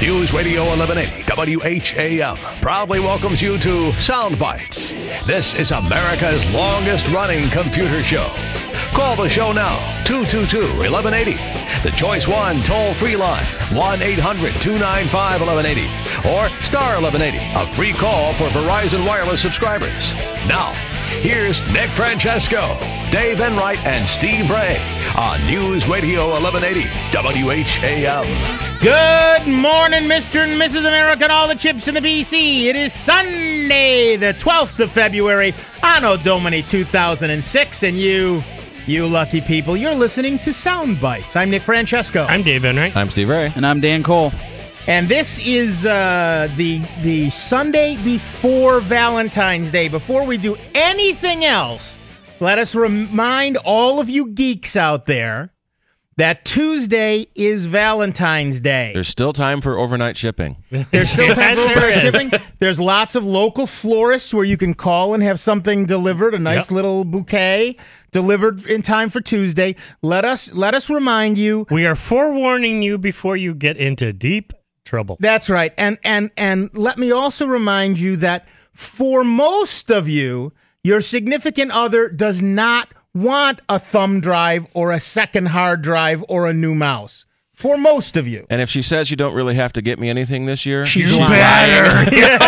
News Radio 1180 WHAM proudly welcomes you to Sound Bites. This is America's longest-running computer show. Call the show now, 222-1180. The Choice 1 toll-free line, 1-800-295-1180. Or star 1180, a free call for Verizon Wireless subscribers. Now, here's Nick Francesco, Dave Enright, and Steve Ray on News Radio 1180 WHAM. Good morning, Mr. and Mrs. America and all the chips in the BC. It is Sunday, the 12th of February, Anno Domini 2006, and you lucky people, you're listening to Sound Bites. I'm Nick Francesco. I'm Dave Enright. I'm Steve Ray. And I'm Dan Cole. And this is the Sunday before Valentine's Day. Before we do anything else, let us remind all of you geeks out there that Tuesday is Valentine's Day. There's still time for overnight shipping. There's still time for overnight shipping. There's lots of local florists where you can call and have something delivered, a nice little bouquet delivered in time for Tuesday. Let us remind you. We are forewarning you before you get into deep trouble. That's right. And let me also remind you that for most of you, your significant other does not want a thumb drive or a second hard drive or a new mouse. For most of you. And if she says you don't really have to get me anything this year, she's better.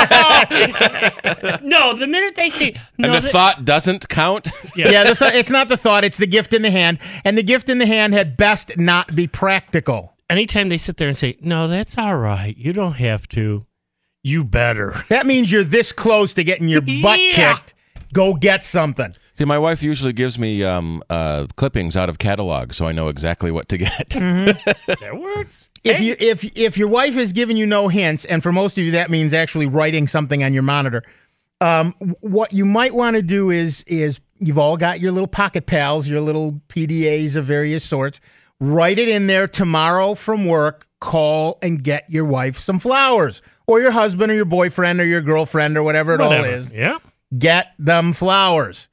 No, the minute they say no, and the thought doesn't count. Yeah, it's not the thought, it's the gift in the hand. And the gift in the hand had best not be practical. Anytime they sit there and say, no, that's all right, you don't have to, you better. That means you're this close to getting your butt kicked. Go get something. See, my wife usually gives me clippings out of catalogs, so I know exactly what to get. Mm-hmm. That works. If your wife has given you no hints, and for most of you that means actually writing something on your monitor, what you might want to do is you've all got your little pocket pals, your little PDAs of various sorts. Write it in there tomorrow from work. Call and get your wife some flowers, or your husband, or your boyfriend, or your girlfriend, or whatever it all is. Yeah. Get them flowers.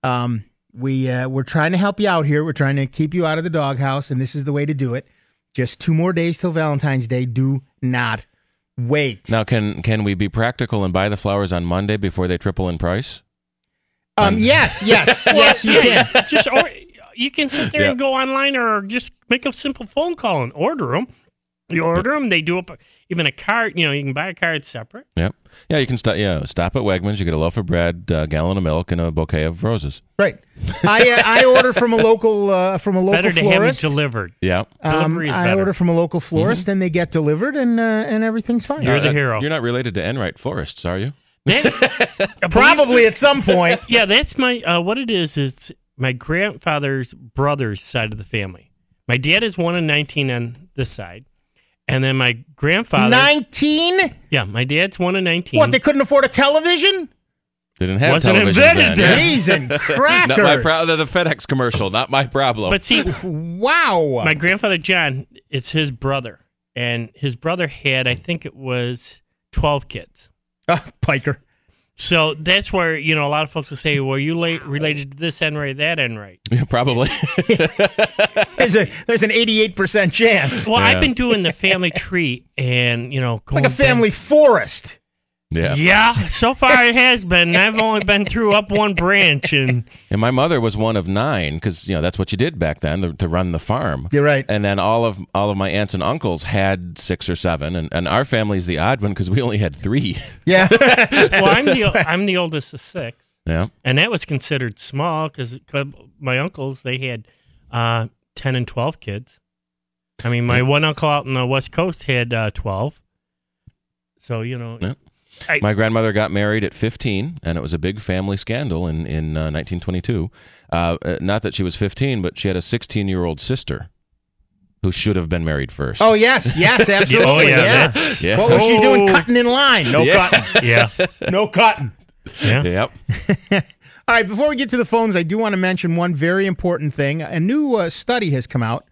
We're trying to help you out here. We're trying to keep you out of the doghouse, and this is the way to do it. Just 2 more days till Valentine's Day. Do not wait. Now, can we be practical and buy the flowers on Monday before they triple in price? Yes, you can. Or you can sit there and go online, or just make a simple phone call and order them. You order them, they do up even a card. You can buy a card separate. Yep. Yeah, you can stop at Wegmans. You get a loaf of bread, a gallon of milk, and a bouquet of roses. Right. I order from a local Better florist. to have it delivered. Yeah. Delivery is I better. order from a local florist, and they get delivered, and everything's fine. You're the hero. You're not related to Enright Forests, are you? Probably at some point. Yeah, that's my what it is. It's my grandfather's brother's side of the family. My dad is 1 in 19 on this side. And then my grandfather... 19? Yeah, my dad's 1 in 19. What, they couldn't afford a television? They didn't have Wasn't television invented then. Peas and crackers. Not my problem. The FedEx commercial, not my problem. But see, wow. My grandfather John, it's his brother. And his brother had, I think it was 12 kids. Piker. So that's where, a lot of folks will say, well, you related to this Enright, that Enright. Yeah, probably. There's an 88% chance. Well, I've been doing the family tree and, it's like a family forest. Yeah. Yeah, so far it has been. I've only been through up one branch. And my mother was one of 9 because, that's what you did back then to run the farm. You're right. And then all of my aunts and uncles had 6 or 7. And our family's the odd one because we only had 3. Yeah. Well, I'm the oldest of 6. Yeah. And that was considered small because my uncles, they had 10 and 12 kids. I mean, my one uncle out on the West Coast had 12. So, Yeah. My grandmother got married at 15, and it was a big family scandal in 1922. Not that she was 15, but she had a 16-year-old sister who should have been married first. Oh, yes, absolutely. Yeah. What was she doing cutting in line? No cutting. Yeah. No cutting. Yeah. Yep. All right, before we get to the phones, I do want to mention one very important thing. A new study has come out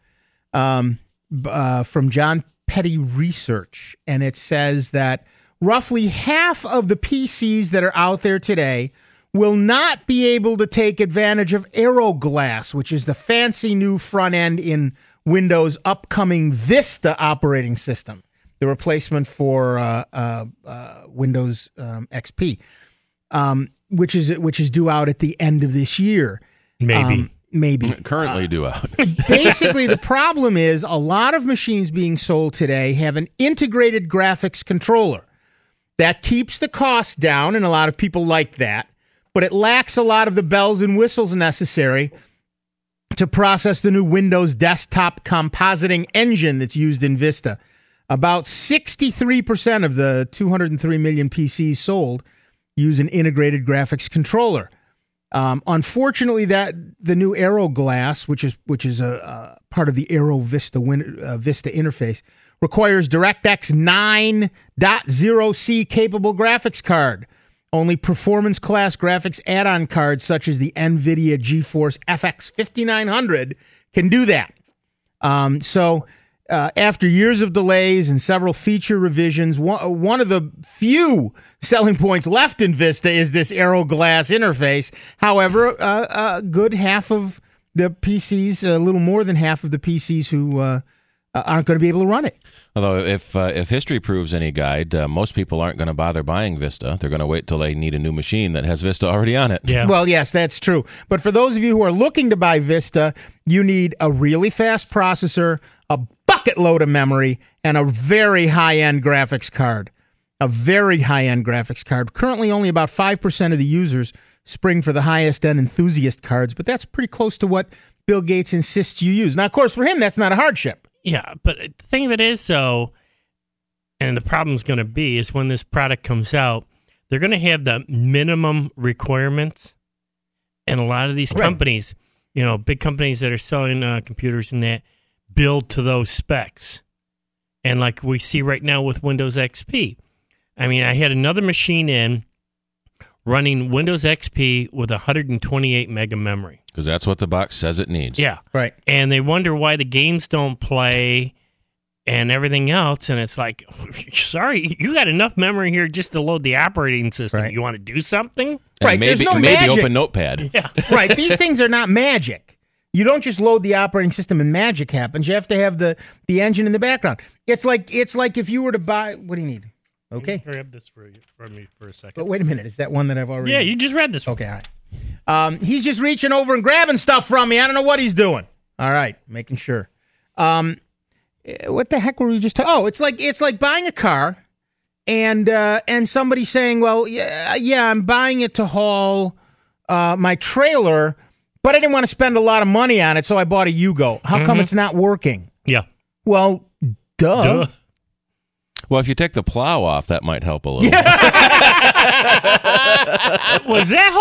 from John Petty Research, and it says that roughly half of the PCs that are out there today will not be able to take advantage of AeroGlass, which is the fancy new front end in Windows' upcoming Vista operating system. the replacement for Windows XP, which is due out at the end of this year. Maybe. Currently due out. Basically, the problem is a lot of machines being sold today have an integrated graphics controller. That keeps the costs down, and a lot of people like that, but it lacks a lot of the bells and whistles necessary to process the new Windows desktop compositing engine that's used in Vista. About 63% of the 203 million PCs sold use an integrated graphics controller. Unfortunately, that the new Aero Glass, which is a part of the Aero Vista Vista interface, requires DirectX 9.0C capable graphics card. Only performance class graphics add-on cards such as the NVIDIA GeForce FX 5900 can do that. After years of delays and several feature revisions, one of the few selling points left in Vista is this Aero Glass interface. However, a good half of the PCs, a little more than half of the PCs who aren't going to be able to run it. Although if history proves any guide, most people aren't going to bother buying Vista. They're going to wait till they need a new machine that has Vista already on it. Yeah. Well, yes, that's true. But for those of you who are looking to buy Vista, you need a really fast processor, a bucket load of memory, and a very high-end graphics card. A very high-end graphics card. Currently, only about 5% of the users spring for the highest-end enthusiast cards, but that's pretty close to what Bill Gates insists you use. Now, of course, for him, that's not a hardship. Yeah, but the thing of it is, though, and the problem's going to be, is when this product comes out, they're going to have the minimum requirements, and a lot of these companies, big companies that are selling computers and that, build to those specs. And like we see right now with Windows XP. I mean, I had another machine in running Windows XP with 128 mega memory. Because that's what the box says it needs. Yeah. Right. And they wonder why the games don't play and everything else. And it's like, sorry, you got enough memory here just to load the operating system. Right. You want to do something? And Right. Maybe, There's no maybe magic. open Notepad. Yeah. Right. These things are not magic. You don't just load the operating system and magic happens. You have to have the engine in the background. It's like if you were to buy. What do you need? Okay. Grab this for me for a second. But wait a minute. Is that one that I've already? Yeah, you just read this one. Okay. All right. He's just reaching over and grabbing stuff from me. I don't know what he's doing. All right, making sure. What the heck were we just? It's like buying a car, and somebody saying, "Well, yeah, I'm buying it to haul my trailer." But I didn't want to spend a lot of money on it, so I bought a Yugo. How come it's not working? Yeah. Well, duh. Well, if you take the plow off, that might help a little. Was that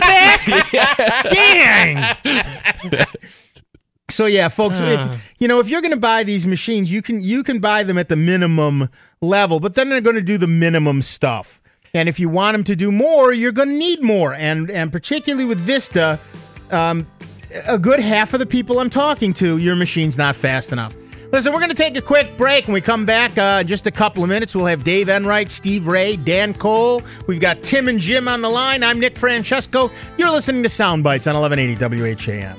holding it back? Dang. So yeah, folks, if you're going to buy these machines, you can buy them at the minimum level, but then they're going to do the minimum stuff. And if you want them to do more, you're going to need more. And particularly with Vista, a good half of the people I'm talking to, your machine's not fast enough. Listen, we're going to take a quick break. When we come back, just a couple of minutes, we'll have Dave Enright, Steve Ray, Dan Cole. We've got Tim and Jim on the line. I'm Nick Francesco. You're listening to Sound Bites on 1180 WHAM.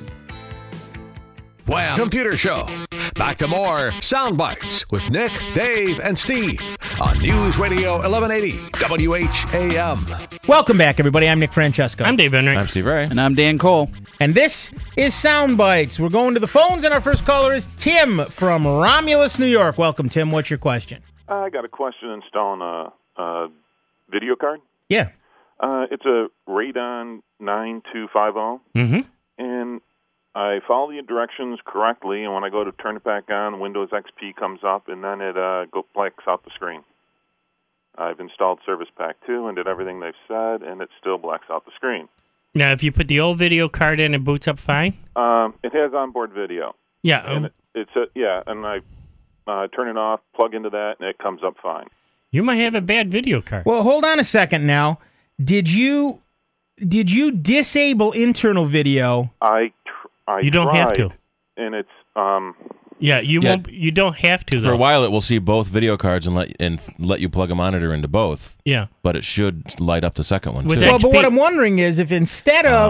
Wham! Computer Show. Back to more Sound Bites with Nick, Dave, and Steve on News Radio 1180 WHAM. Welcome back, everybody. I'm Nick Francesco. I'm Dave Henry. I'm Steve Ray. And I'm Dan Cole. And this is Sound Bites. We're going to the phones, and our first caller is Tim from Romulus, New York. Welcome, Tim. What's your question? I got a question installing a video card. Yeah. It's a Radeon 9250, and I follow the directions correctly, and when I go to turn it back on, Windows XP comes up, and then it blacks out the screen. I've installed Service Pack 2 and did everything they've said, and it still blacks out the screen. Now, if you put the old video card in, it boots up fine? It has onboard video. Yeah. And and I turn it off, plug into that, and it comes up fine. You might have a bad video card. Well, hold on a second now. Did you disable internal video? You don't have to. And it's Yeah, won't. You don't have to though. For a while, it will see both video cards and let you plug a monitor into both. Yeah, but it should light up the second one With too. Well, but what I'm wondering is if instead of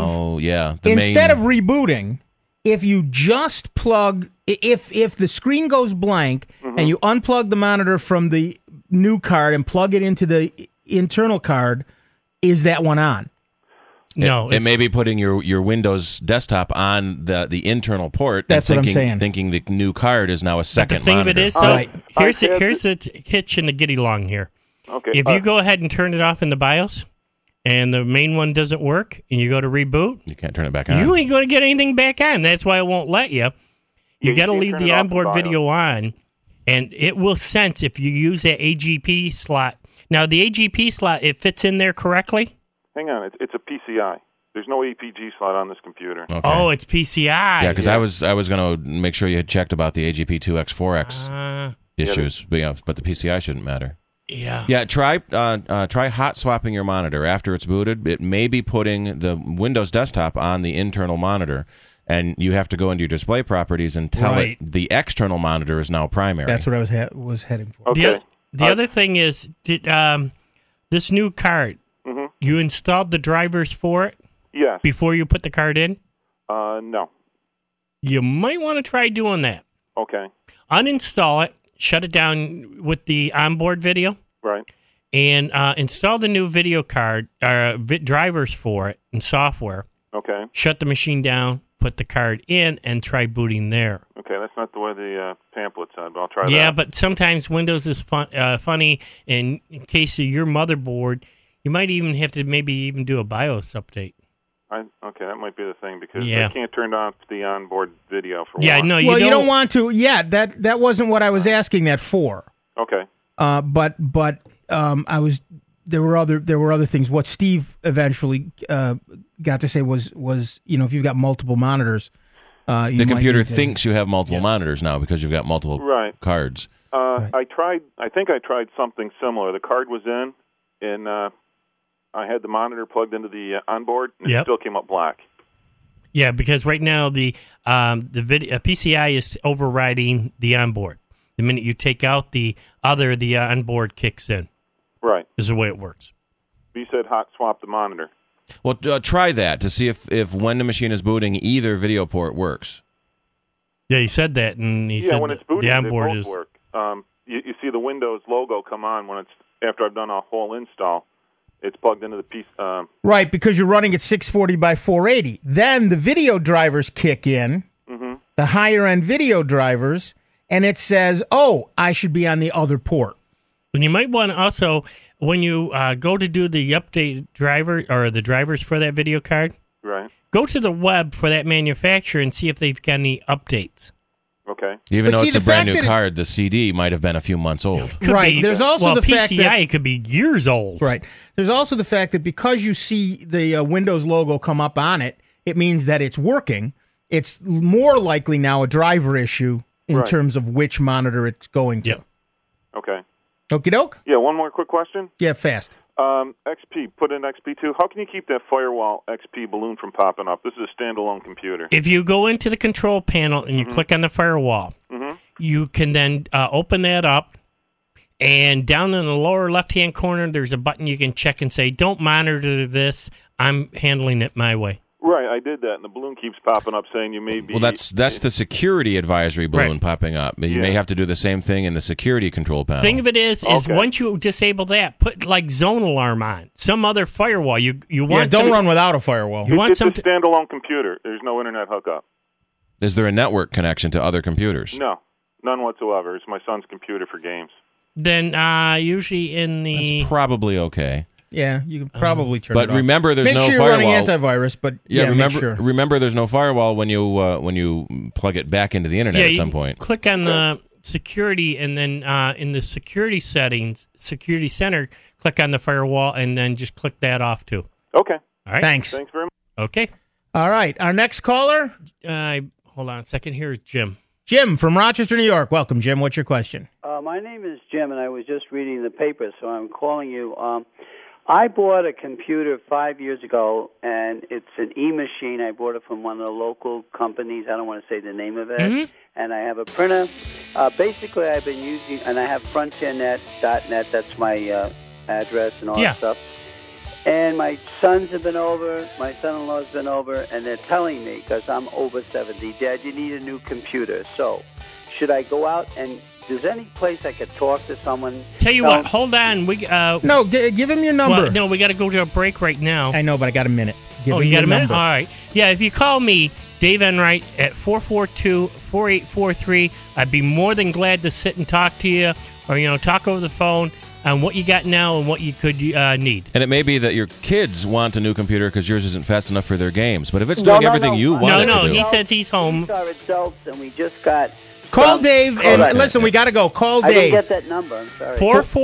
rebooting, if you just plug, if the screen goes blank and you unplug the monitor from the new card and plug it into the internal card, is that one on? No. It may be putting your Windows desktop on the internal port. That's what I'm saying. Thinking the new card is now a second monitor. monitor. But the thing of it is, here's the hitch in the get along here. Okay. If you go ahead and turn it off in the BIOS, and the main one doesn't work, and you go to reboot, you can't turn it back on. You ain't going to get anything back on. That's why it won't let you. You got to leave the onboard video on, and it will sense if you use that AGP slot. Now, the AGP slot, it fits in there correctly? Hang on. It's a PCI. There's no APG slot on this computer. Okay. Oh, it's PCI. Yeah, because I was going to make sure you had checked about the AGP2X4X issues, but the PCI shouldn't matter. Yeah. Try hot swapping your monitor after it's booted. It may be putting the Windows desktop on the internal monitor, and you have to go into your display properties and tell it the external monitor is now primary. That's what I was heading for. Okay. The other thing is, this new card, you installed the drivers for it? Yes. Before you put the card in? No. You might want to try doing that. Okay. Uninstall it, shut it down with the onboard video. Right. And install the new video card, drivers for it and software. Okay. Shut the machine down, put the card in, and try booting there. Okay, that's not the way the pamphlet said, but I'll try that. Yeah, but sometimes Windows is funny, and in case of your motherboard, you might even have to maybe even do a BIOS update. Okay, that might be the thing, because I can't turn off the onboard video for one. No, you don't want to. Yeah, that wasn't what I was asking that for. Okay. But I was there were other things. What Steve eventually got to say was if you've got multiple monitors, the computer thinks you have multiple monitors now because you've got multiple cards. I think I tried something similar. The card was in, and I had the monitor plugged into the onboard, and it still came up black. Yeah, because right now the PCI is overriding the onboard. The minute you take out the onboard kicks in. Right. Is the way it works. You said hot swap the monitor. Well, try that to see if when the machine is booting, either video port works. Yeah, you said that, and he said when it's booting, the onboard they both work. You see the Windows logo come on when it's after I've done a whole install. It's plugged into the piece. Right, because you're running at 640 by 480. Then the video drivers kick in, the higher-end video drivers, and it says, I should be on the other port. And you might want to also, when you go to do the update driver or the drivers for that video card, go to the web for that manufacturer and see if they've got any updates. Okay. Even though it's a brand new card, the CD might have been a few months old. Right. There's also the fact that PCI could be years old. Right. There's also the fact that because you see the Windows logo come up on it, it means that it's working. It's more likely now a driver issue in terms of which monitor it's going to. Okay. Okie doke? Yeah, one more quick question. Yeah, fast. XP, put in XP2. How can you keep that Firewall XP balloon from popping up? This is a standalone computer. If you go into the control panel and you click on the Firewall, you can then open that up, and down in the lower left-hand corner, there's a button you can check and say, don't monitor this. I'm handling it my way. Right, I did that, and the balloon keeps popping up saying you may be... Well, that's the security advisory balloon popping up. You may have to do the same thing in the security control panel. Thing of it is once you disable that, put like zone alarm on. Some other firewall. You want don't run without a firewall. It's a standalone computer. There's no internet hookup. Is there a network connection to other computers? No, none whatsoever. It's my son's computer for games. Then usually in the... That's probably okay. Yeah, you can probably turn it off. But remember, there's no firewall. Make sure you're running antivirus, but remember, there's no firewall when you plug it back into the internet at some point. Click on the security, and then in the security settings, security center, click on the firewall, and then just click that off too. Okay. All right. Thanks very much. Okay. All right. Our next caller. Hold on a second. Here's Jim. Jim from Rochester, New York. Welcome, Jim. What's your question? My name is Jim, and I was just reading the paper, so I'm calling you. I bought a computer 5 years ago, and it's an e-machine. I bought it from one of the local companies. I don't want to say the name of it. And I have a printer. Basically, I've been using, and I have frontiernet.net. That's my address and all that stuff. And my sons have been over, my son-in-law's been over, and they're telling me, because I'm over 70, Dad, you need a new computer. So should I go out and? Is there any place I could talk to someone? Tell you what, hold on. No, give him your number. Well, no, we got to go to a break right now. I know, but I got a minute. You got a minute? All right. Yeah, if you call me, Dave Enright, at 442-4843, I'd be more than glad to sit and talk to you or, talk over the phone on what you got now and what you could need. And it may be that your kids want a new computer because yours isn't fast enough for their games. But if it's doing everything you want it to do. He says he's home. We are adults, and we just got... Call Dave, and listen, we got to go. Call Dave. I didn't get that number. I'm sorry.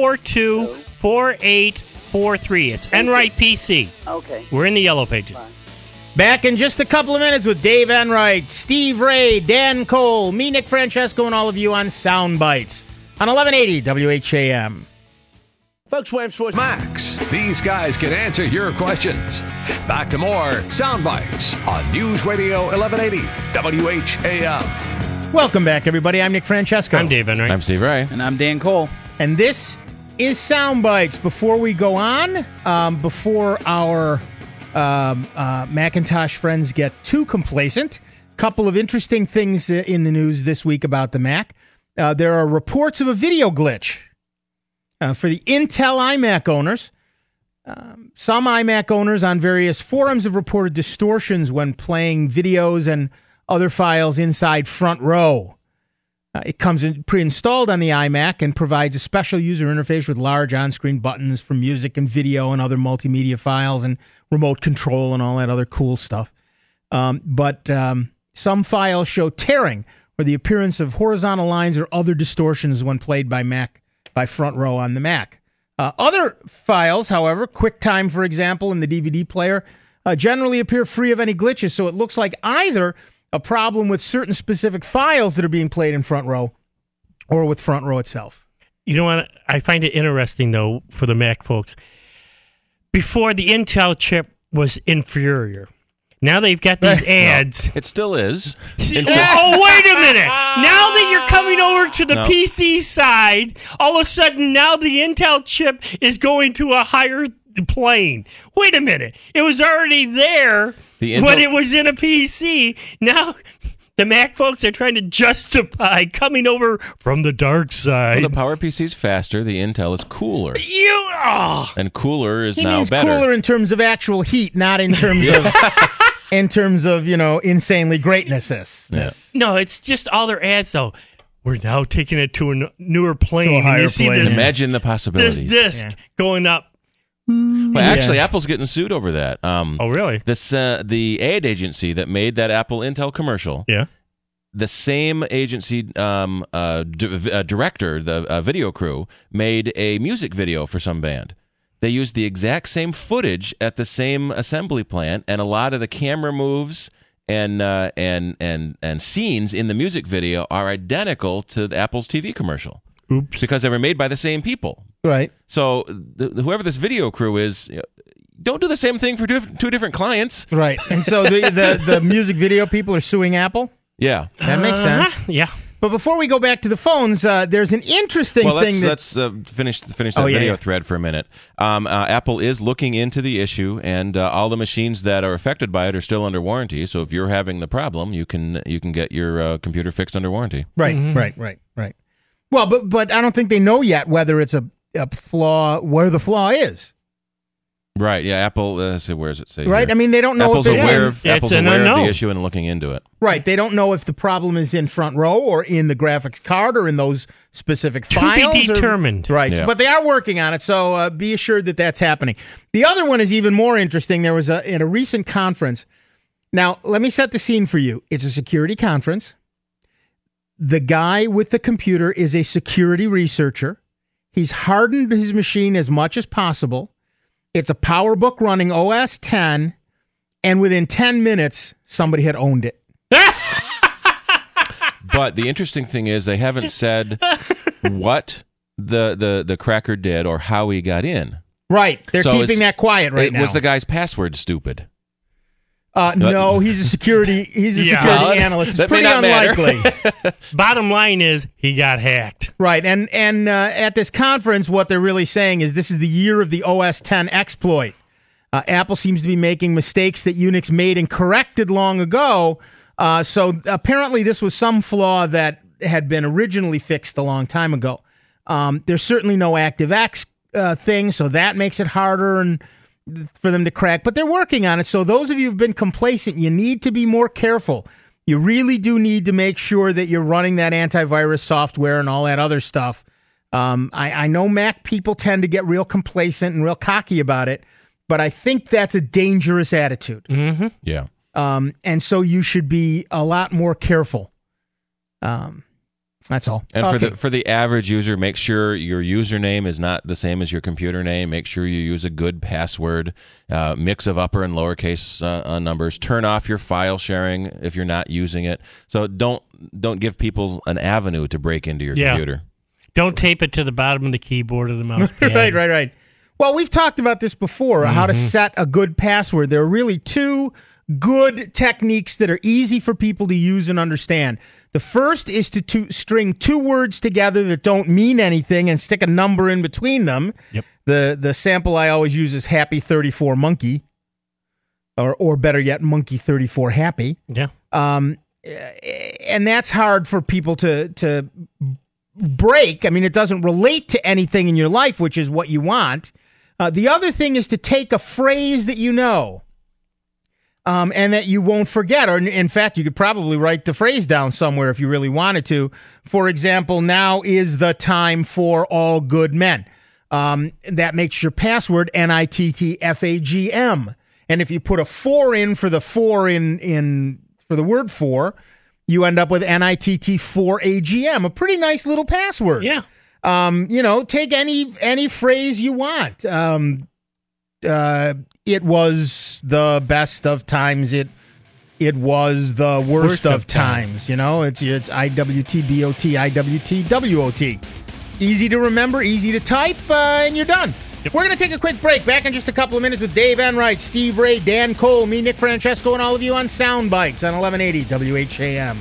442-4843. It's Enright PC. Okay. We're in the Yellow Pages. Fine. Back in just a couple of minutes with Dave Enright, Steve Ray, Dan Cole, me, Nick Francesco, and all of you on Sound Bites on 1180 WHAM. Folks, Wham Sports Max. These guys can answer your questions. Back to more Sound Bites on News Radio 1180 WHAM. Welcome back, everybody. I'm Nick Francesco. I'm Dave Enright. I'm Steve Ray. And I'm Dan Cole. And this is Sound Bites. Before we go on, before our Macintosh friends get too complacent, a couple of interesting things in the news this week about the Mac. There are reports of a video glitch for the Intel iMac owners. Some iMac owners on various forums have reported distortions when playing videos and other files inside Front Row. It comes pre-installed on the iMac and provides a special user interface with large on-screen buttons for music and video and other multimedia files and remote control and all that other cool stuff. But some files show tearing or the appearance of horizontal lines or other distortions when played by Front Row on the Mac. Other files, however, QuickTime, for example, in the DVD player, generally appear free of any glitches, so it looks like either a problem with certain specific files that are being played in Front Row or with Front Row itself. You know what? I find it interesting, though, for the Mac folks. Before, the Intel chip was inferior. Now they've got these ads. It still is. Oh, wait a minute. Now that you're coming over to the PC side, all of a sudden now the Intel chip is going to a higher plane. Wait a minute. It was already there when it was in a PC. Now the Mac folks are trying to justify coming over from the dark side. Well, the PowerPC is faster. The Intel is cooler. And cooler is he now means better. Cooler in terms of actual heat, not in terms of... in terms of, insanely greatness. Yeah. No, it's just all their ads, though. We're now taking it to a newer plane. And you see this, imagine the possibilities. This disc going up. Well, actually, Apple's getting sued over that. Oh, really? The ad agency that made that Apple Intel commercial. Yeah. The same agency director, the video crew, made a music video for some band. They used the exact same footage at the same assembly plant, and a lot of the camera moves and scenes in the music video are identical to the Apple's TV commercial. Oops! Because they were made by the same people. Right. So whoever this video crew is, don't do the same thing for two different clients. Right. And so the music video people are suing Apple? Yeah. That makes sense. Yeah. But before we go back to the phones, there's an interesting thing. Let's finish that video thread for a minute. Apple is looking into the issue, and all the machines that are affected by it are still under warranty. So if you're having the problem, you can get your computer fixed under warranty. Right, right. Well, but I don't think they know yet whether it's a flaw, where the flaw is. Right, yeah, Apple, let's see, where does it say? Right, here? I mean, they don't know Apple's if it's aware in... Apple's aware of the issue and looking into it. Right, they don't know if the problem is in Front Row or in the graphics card or in those specific files. To be determined. Right, Yeah. but they are working on it, so be assured that that's happening. The other one is even more interesting. There was in a recent conference. Now, let me set the scene for you. It's a security conference. The guy with the computer is a security researcher. He's hardened his machine as much as possible. It's a PowerBook running OS 10, and within 10 minutes, somebody had owned it. But the interesting thing is they haven't said what the cracker did or how he got in. Right. They're keeping that quiet right now. Was the guy's password stupid? No, he's a security security analyst. It's That may pretty not matter. unlikely. Bottom line is he got hacked. Right. And at this conference, what they're really saying is this is the year of the OS 10 exploit. Apple seems to be making mistakes that Unix made and corrected long ago. So apparently this was some flaw that had been originally fixed a long time ago. There's certainly no ActiveX thing, so that makes it harder and for them to crack. But they're working on it. So those of you who've been complacent, you need to be more careful. You really do need to make sure that you're running that antivirus software and all that other stuff. I know Mac people tend to get real complacent and real cocky about it, but I think that's a dangerous attitude. Mm-hmm. Yeah. And so you should be a lot more careful. That's all. And for the average user, make sure your username is not the same as your computer name. Make sure you use a good password, mix of upper and lowercase numbers. Turn off your file sharing if you're not using it. So don't give people an avenue to break into your computer. Don't tape it to the bottom of the keyboard or the mouse pad. Right. Well, we've talked about this before, how to set a good password. There are really two good techniques that are easy for people to use and understand. The first is to string two words together that don't mean anything and stick a number in between them. Yep. The sample I always use is Happy 34 Monkey, or better yet, Monkey 34 Happy. Yeah. And that's hard for people to break. I mean, it doesn't relate to anything in your life, which is what you want. The other thing is to take a phrase that you know. And that you won't forget. Or in fact, you could probably write the phrase down somewhere if you really wanted to. For example, now is the time for all good men. That makes your password NITTFAGM. And if you put a 4 in for the 4 in for the word 4, you end up with NITT4AGM, a pretty nice little password. Yeah. Take any phrase you want. It was the best of times. It was the worst of times. It's IWTBOT, IWTWOT. Easy to remember, easy to type, and you're done. Yep. We're going to take a quick break. Back in just a couple of minutes with Dave Enright, Steve Ray, Dan Cole, me, Nick Francesco, and all of you on Sound Bites on 1180 WHAM.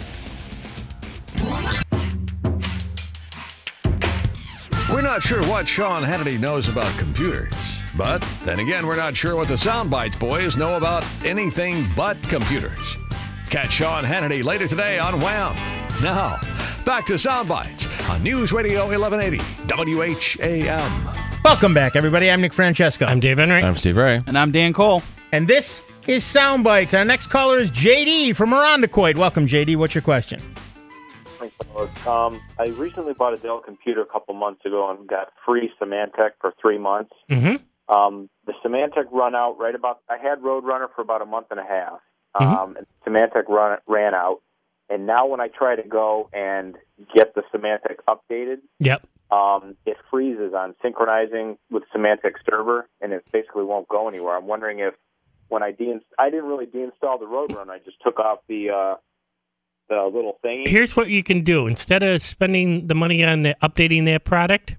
We're not sure what Sean Hannity knows about computers. But then again, we're not sure what the Soundbites boys know about anything but computers. Catch Sean Hannity later today on Wham! Now, back to Soundbites on News Radio 1180 WHAM. Welcome back, everybody. I'm Nick Francesco. I'm Dave Enright. I'm Steve Ray. And I'm Dan Cole. And this is Soundbites. Our next caller is JD from Irondequoit. Welcome, JD. What's your question? I recently bought a Dell computer a couple months ago and got free Symantec for 3 months. Mm-hmm. The Symantec run out I had Roadrunner for about a month and a half. And Symantec ran out. And now when I try to go and get the Symantec updated, yep. It freezes on synchronizing with Symantec server, and it basically won't go anywhere. I'm wondering if when I didn't really deinstall the Roadrunner, I just took off the little thingy. Here's what you can do. Instead of spending the money on updating that product,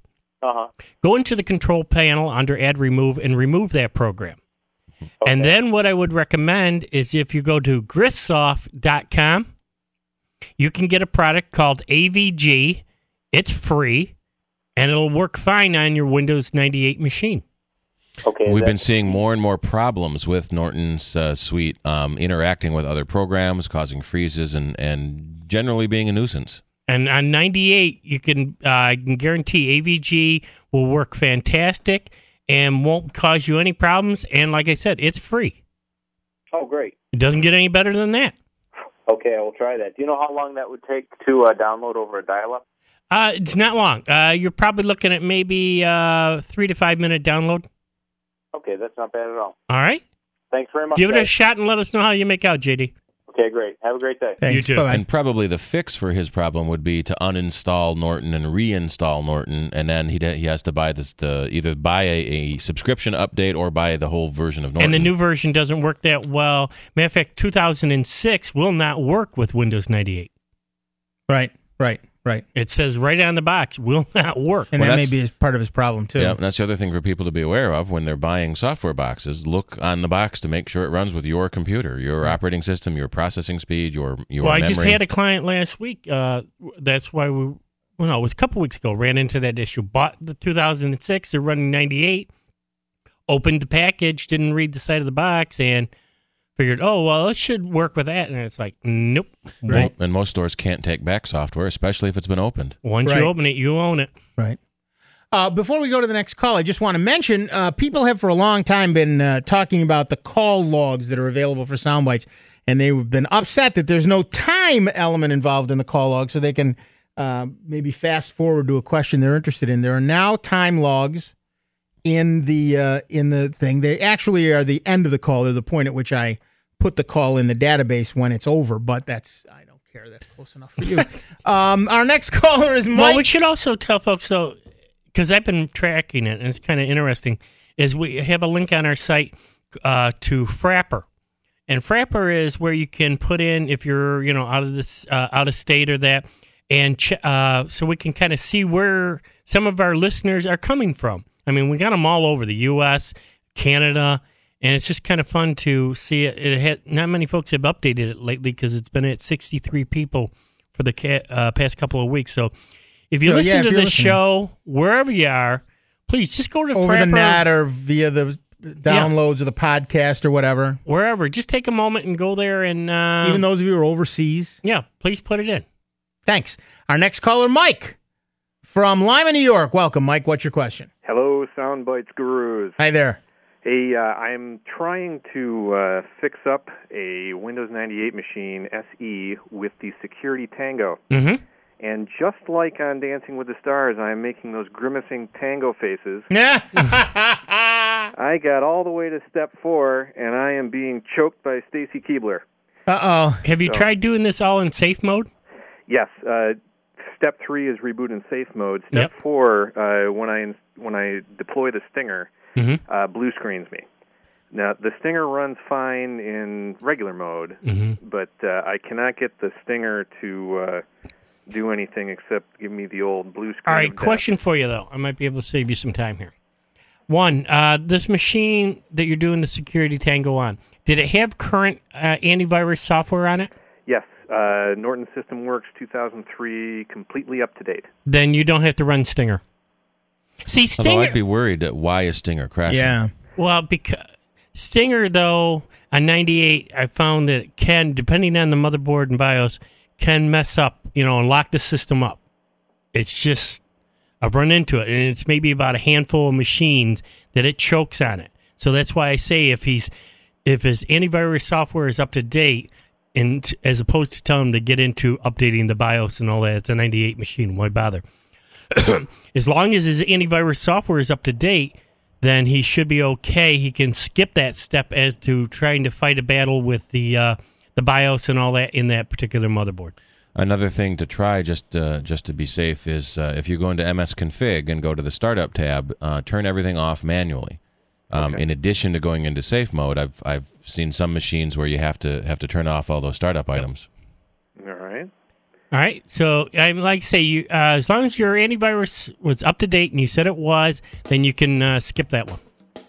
go into the control panel under Add Remove and remove that program. Okay. And then what I would recommend is if you go to gristsoft.com, you can get a product called AVG. It's free, and it'll work fine on your Windows 98 machine. Okay, we've been seeing more and more problems with Norton's suite interacting with other programs, causing freezes, and generally being a nuisance. And on 98, I can guarantee AVG will work fantastic and won't cause you any problems. And like I said, it's free. Oh, great. It doesn't get any better than that. Okay, I will try that. Do you know how long that would take to download over a dial-up? It's not long. You're probably looking at maybe 3 to 5 minute download. Okay, that's not bad at all. All right. Thanks very much. Give it a shot and let us know how you make out, JD. Okay, great. Have a great day. Thanks. You too. Bye-bye. And probably the fix for his problem would be to uninstall Norton and reinstall Norton, and then he has to buy either buy a subscription update or buy the whole version of Norton. And the new version doesn't work that well. Matter of fact, 2006 will not work with Windows 98. Right. It says right on the box, will not work. And that may be part of his problem, too. Yeah, and that's the other thing for people to be aware of when they're buying software boxes. Look on the box to make sure it runs with your computer, your operating system, your processing speed, your memory. I just had a client last week. That's why it was a couple weeks ago, ran into that issue. Bought the 2006, they're running 98, opened the package, didn't read the side of the box, and figured, oh, well, it should work with that. And it's like, nope. Right. And most stores can't take back software, especially if it's been opened. Once you open it, you own it. Right. Before we go to the next call, I just want to mention, people have for a long time been talking about the call logs that are available for Soundbites, and they've been upset that there's no time element involved in the call log, so they can maybe fast forward to a question they're interested in. There are now time logs in the thing. They actually are the end of the call. They're the point at which I put the call in the database when it's over, but I don't care. That's close enough for you. Our next caller is Mike. Well, we should also tell folks, though, because I've been tracking it, and it's kind of interesting, is we have a link on our site to Frapper. And Frapper is where you can put in, if you're out of state or that, and so we can kind of see where some of our listeners are coming from. I mean, we got them all over the U.S., Canada, and it's just kind of fun to see it. Not many folks have updated it lately because it's been at 63 people for the past couple of weeks. So if you listen to this show, wherever you are, please just go to over Frapper. the net or via the downloads of the podcast or whatever. Wherever. Just take a moment and go there. And even those of you who are overseas. Yeah, please put it in. Thanks. Our next caller, Mike from Lima, New York. Welcome, Mike. What's your question? Hello, Soundbites gurus. Hi there. Hey, I'm trying to fix up a Windows 98 machine SE with the Security Tango. Mm-hmm. And just like on Dancing with the Stars, I'm making those grimacing tango faces. I got all the way to step 4, and I am being choked by Stacy Keebler. Uh-oh. Have you tried doing this all in safe mode? Yes. Step 3 is reboot in safe mode. Step 4, when I deploy the Stinger, blue screens me. Now, the Stinger runs fine in regular mode, but I cannot get the Stinger to do anything except give me the old blue screen. All right, question for you, though. I might be able to save you some time here. One, this machine that you're doing the Security Tango on, did it have current antivirus software on it? Yes. Norton System Works 2003, completely up to date. Then you don't have to run Stinger. See, Stinger... Although I'd be worried that why is Stinger crashing? Yeah. Well, because Stinger, though, on 98, I found that it can, depending on the motherboard and BIOS, can mess up, and lock the system up. It's just, I've run into it, and it's maybe about a handful of machines that it chokes on it. So that's why I say if his antivirus software is up to date, and as opposed to telling him to get into updating the BIOS and all that, it's a 98 machine, why bother? As long as his antivirus software is up to date, then he should be okay. He can skip that step as to trying to fight a battle with the BIOS and all that in that particular motherboard. Another thing to try, just to be safe, is if you go into MS Config and go to the Startup tab, turn everything off manually. In addition to going into safe mode, I've seen some machines where you have to turn off all those startup items. All right. All right. So, like I say, as long as your antivirus was up to date and you said it was, then you can skip that one.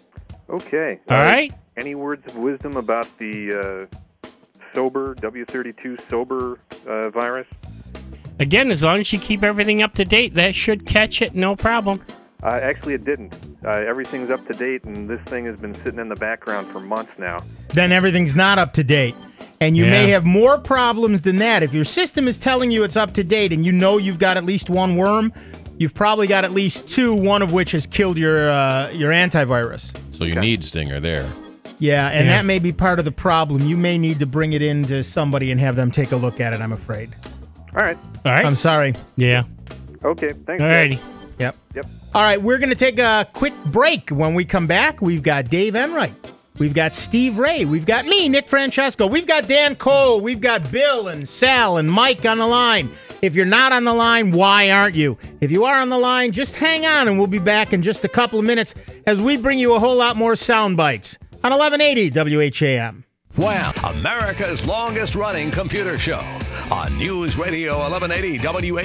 Okay. All right. Any words of wisdom about the Sober W32 Sober virus? Again, as long as you keep everything up to date, that should catch it, no problem. Actually, it didn't. Everything's up to date, and this thing has been sitting in the background for months now. Then everything's not up to date. And you may have more problems than that. If your system is telling you it's up to date and you know you've got at least one worm, you've probably got at least two, one of which has killed your antivirus. So you need Stinger there. Yeah, and that may be part of the problem. You may need to bring it in to somebody and have them take a look at it, I'm afraid. All right. I'm sorry. Yeah. Okay, thanks. All righty. Yep. All right, we're going to take a quick break. When we come back, we've got Dave Enright. We've got Steve Ray. We've got me, Nick Francesco. We've got Dan Cole. We've got Bill and Sal and Mike on the line. If you're not on the line, why aren't you? If you are on the line, just hang on, and we'll be back in just a couple of minutes as we bring you a whole lot more sound bites on 1180 WHAM. Wow, America's longest running computer show on News Radio 1180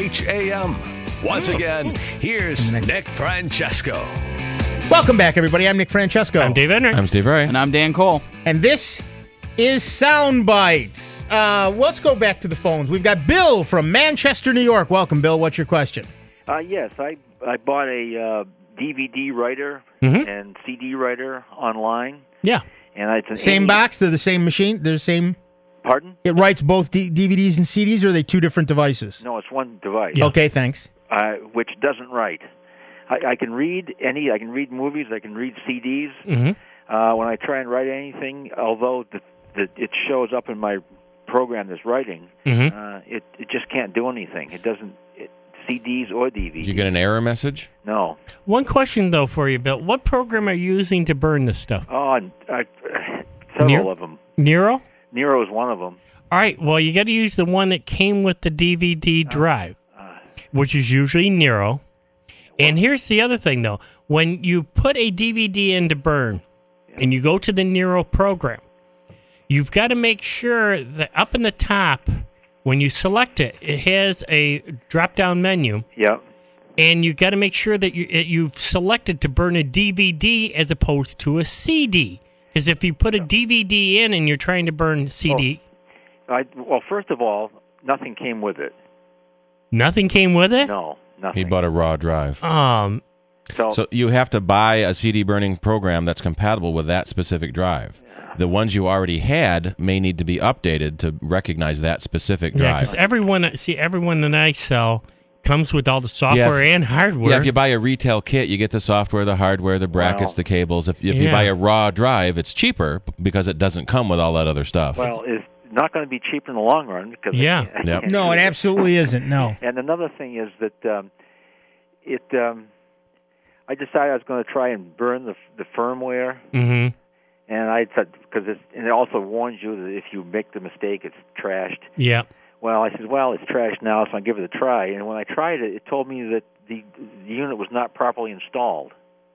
WHAM. Once again, here's Nick Francesco. Welcome back, everybody. I'm Nick Francesco. I'm Dave Enright. I'm Steve Ray. And I'm Dan Cole. And this is Sound Bites. Let's go back to the phones. We've got Bill from Manchester, New York. Welcome, Bill. What's your question? Yes, I bought a DVD writer and CD writer online. Yeah. And it's an same box? They're the same machine? They're the same... Pardon? It writes both DVDs and CDs, or are they two different devices? No, it's one device. Yeah. Okay, thanks. Which doesn't write. I can read I can read movies, I can read CDs. Mm-hmm. When I try and write anything, although it shows up in my program that's writing, it just can't do anything. It doesn't... CDs or DVDs. Did you get an error message? No. One question, though, for you, Bill. What program are you using to burn this stuff? Oh, several of them. Nero? Nero is one of them. All right. Well, you got to use the one that came with the DVD drive, which is usually Nero. And here's the other thing, though. When you put a DVD in to burn and you go to the Nero program, you've got to make sure that up in the top... When you select it, it has a drop-down menu. Yeah. And you've got to make sure that you've selected to burn a DVD as opposed to a CD. Because if you put a DVD in and you're trying to burn CD... Well, first of all, nothing came with it. Nothing came with it? No, nothing. He bought a raw drive. So you have to buy a CD burning program that's compatible with that specific drive. The ones you already had may need to be updated to recognize that specific drive. Yeah, because everyone that I sell comes with all the software and hardware. Yeah, if you buy a retail kit, you get the software, the hardware, the brackets, the cables. If you buy a raw drive, it's cheaper because it doesn't come with all that other stuff. Well, it's not going to be cheap in the long run. Because No, it absolutely isn't, no. And another thing is that I decided I was going to try and burn the firmware. Mm-hmm. And I said, because it also warns you that if you make the mistake, it's trashed. Yeah. Well, I said, it's trashed now, so I'll give it a try. And when I tried it, it told me that the unit was not properly installed.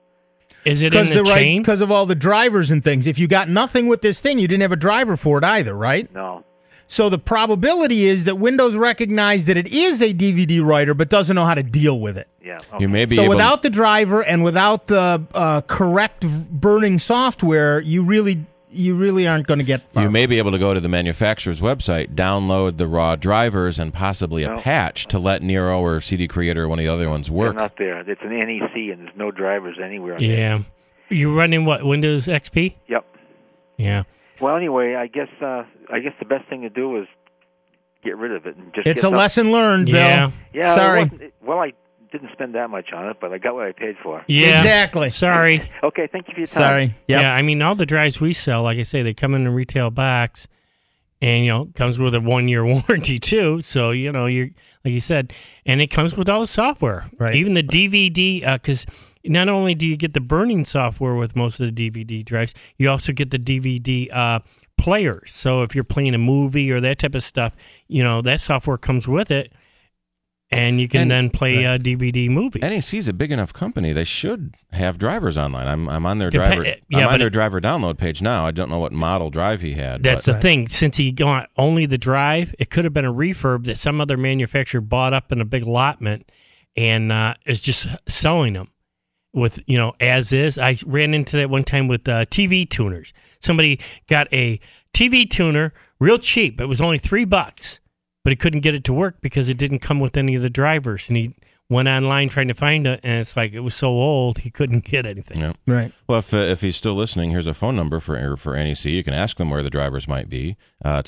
Is it in the chain? Because of all the drivers and things. If you got nothing with this thing, you didn't have a driver for it either, right? No. So the probability is that Windows recognized that it is a DVD writer, but doesn't know how to deal with it. Yeah. Okay. You may be so without the driver and without the correct burning software, you really aren't going to get far. You may be able to go to the manufacturer's website, download the raw drivers, and possibly a patch to let Nero or CD Creator or one of the other ones work. They're not there. It's an NEC, and there's no drivers anywhere. Yeah. You running what, Windows XP? Yep. Yeah. Well, anyway, I guess the best thing to do is get rid of it and just. It's a lesson learned, Bill. Yeah. Sorry. I didn't spend that much on it, but I got what I paid for. Yeah. Exactly. Sorry. Okay. Thank you for your time. Sorry. Yep. Yeah. I mean, all the drives we sell, like I say, they come in a retail box, and it comes with a 1-year warranty too. So you're like you said, and it comes with all the software, right? Even the DVD, because. Not only do you get the burning software with most of the DVD drives, you also get the DVD players. So if you're playing a movie or that type of stuff, that software comes with it, and you can then play a DVD movie. NEC is a big enough company; they should have drivers online. I'm on their driver. I'm on their driver download page now. I don't know what model drive he had. That's the thing. Since he got only the drive, it could have been a refurb that some other manufacturer bought up in a big allotment and is just selling them. With, as is. I ran into that one time with TV tuners. Somebody got a TV tuner real cheap. It was only $3, but he couldn't get it to work because it didn't come with any of the drivers. And he went online trying to find it, and it's like it was so old he couldn't get anything. Yeah. Right. Well, if he's still listening, here's a phone number for NEC. You can ask them where the drivers might be. It's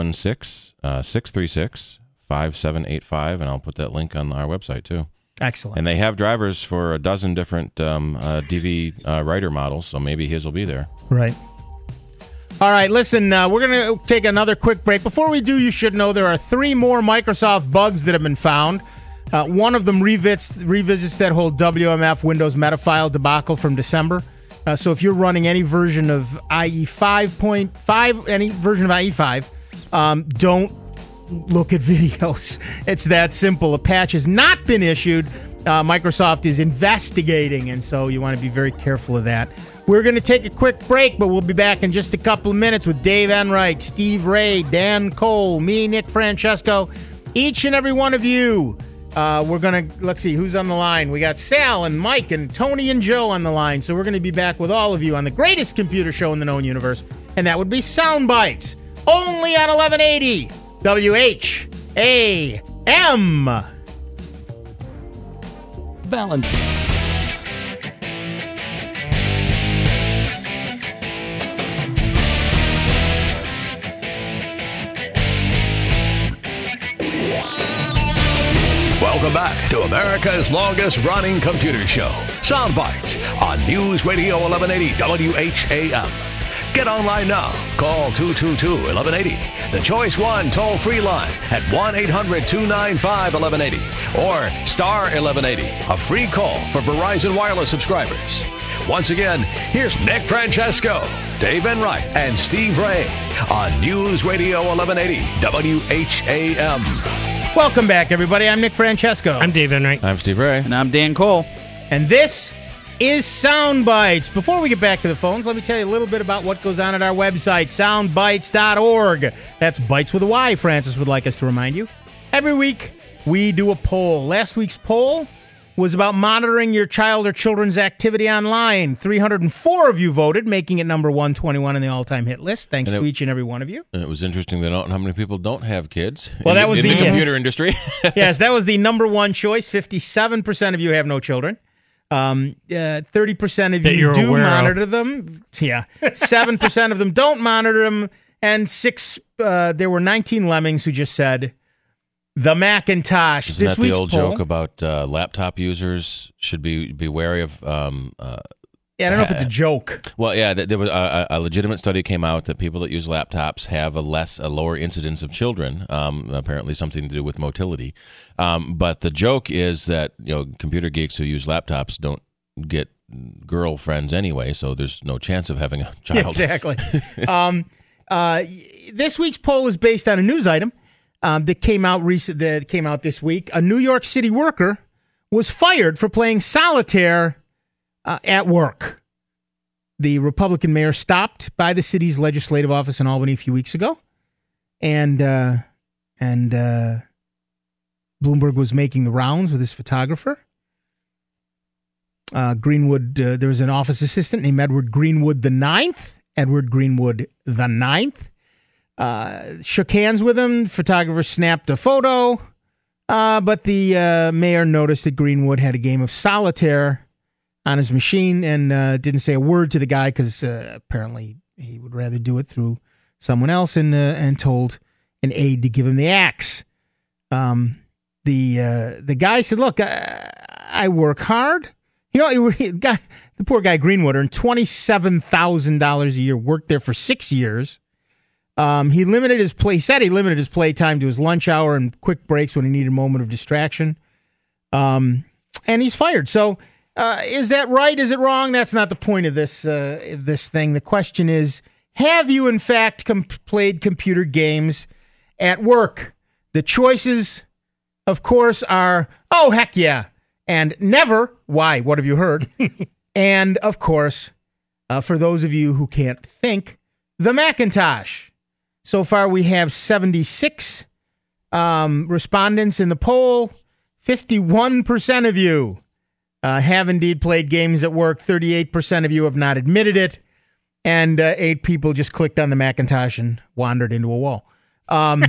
916-636-5785, and I'll put that link on our website, too. Excellent. And they have drivers for a dozen different DV writer models, so maybe his will be there. Right. All right, listen, we're going to take another quick break. Before we do, you should know there are 3 more Microsoft bugs that have been found. One of them revisits that whole WMF Windows Metafile debacle from December. So if you're running any version of IE 5.5, any version of IE 5, don't look at videos. It's that simple. A patch has not been issued. Microsoft is investigating, and so you want to be very careful of that. We're going to take a quick break, but we'll be back in just a couple of minutes with Dave Enright, Steve Ray, Dan Cole, me, Nick Francesco, each and every one of you. We're going to, let's see, who's on the line? We got Sal and Mike and Tony and Joe on the line, so we're going to be back with all of you on the greatest computer show in the known universe, and that would be Soundbites, only on 1180 WHAM. Welcome back to America's longest-running computer show, Sound Bites, on News Radio 1180 WHAM. Get online now. Call 222-1180. The Choice 1 toll-free line at 1-800-295-1180 or star 1180, a free call for Verizon Wireless subscribers. Once again, here's Nick Francesco, Dave Enright, and Steve Ray on News Radio 1180 WHAM. Welcome back, everybody. I'm Nick Francesco. I'm Dave Enright. I'm Steve Ray. And I'm Dan Cole. And this is Sound Bites. Before we get back to the phones, let me tell you a little bit about what goes on at our website, soundbites.org. That's Bites with a Y, Francis would like us to remind you. Every week, we do a poll. Last week's poll was about monitoring your child or children's activity online. 304 of you voted, making it number 121 in the all-time hit list. Thanks to each and every one of you. And it was interesting to note how many people don't have kids that was in the computer industry. Yes, that was the number one choice. 57% of you have no children. 30% of you do monitor them. Yeah. 7% of them don't monitor them. And there were 19 lemmings who just said, the Macintosh. Isn't that the old joke about laptop users should be wary of? I don't know if it's a joke. Well, yeah, there was a legitimate study came out that people that use laptops have a lower incidence of children. Apparently, something to do with motility. But the joke is that computer geeks who use laptops don't get girlfriends anyway, so there's no chance of having a child. Exactly. This week's poll is based on a news item that came out this week. A New York City worker was fired for playing solitaire at work. The Republican mayor stopped by the city's legislative office in Albany a few weeks ago, and Bloomberg was making the rounds with his photographer. Greenwood, there was an office assistant named Edward Greenwood the Ninth. Shook hands with him. Photographer snapped a photo, but the mayor noticed that Greenwood had a game of solitaire on his machine and didn't say a word to the guy because apparently he would rather do it through someone else, and told an aide to give him the axe. The guy said, "Look, I work hard." The poor guy Greenwood earned $27,000 a year. Worked there for 6 years. He limited his play time to his lunch hour and quick breaks when he needed a moment of distraction. And he's fired. So, is that right? Is it wrong? That's not the point of this thing. The question is, have you in fact played computer games at work? The choices, of course, are, oh, heck yeah, and never. Why? What have you heard? And, of course, for those of you who can't think, the Macintosh. So far, we have 76 respondents in the poll. 51% of you have indeed played games at work. 38% of you have not admitted it. And 8 people just clicked on the Macintosh and wandered into a wall. I'm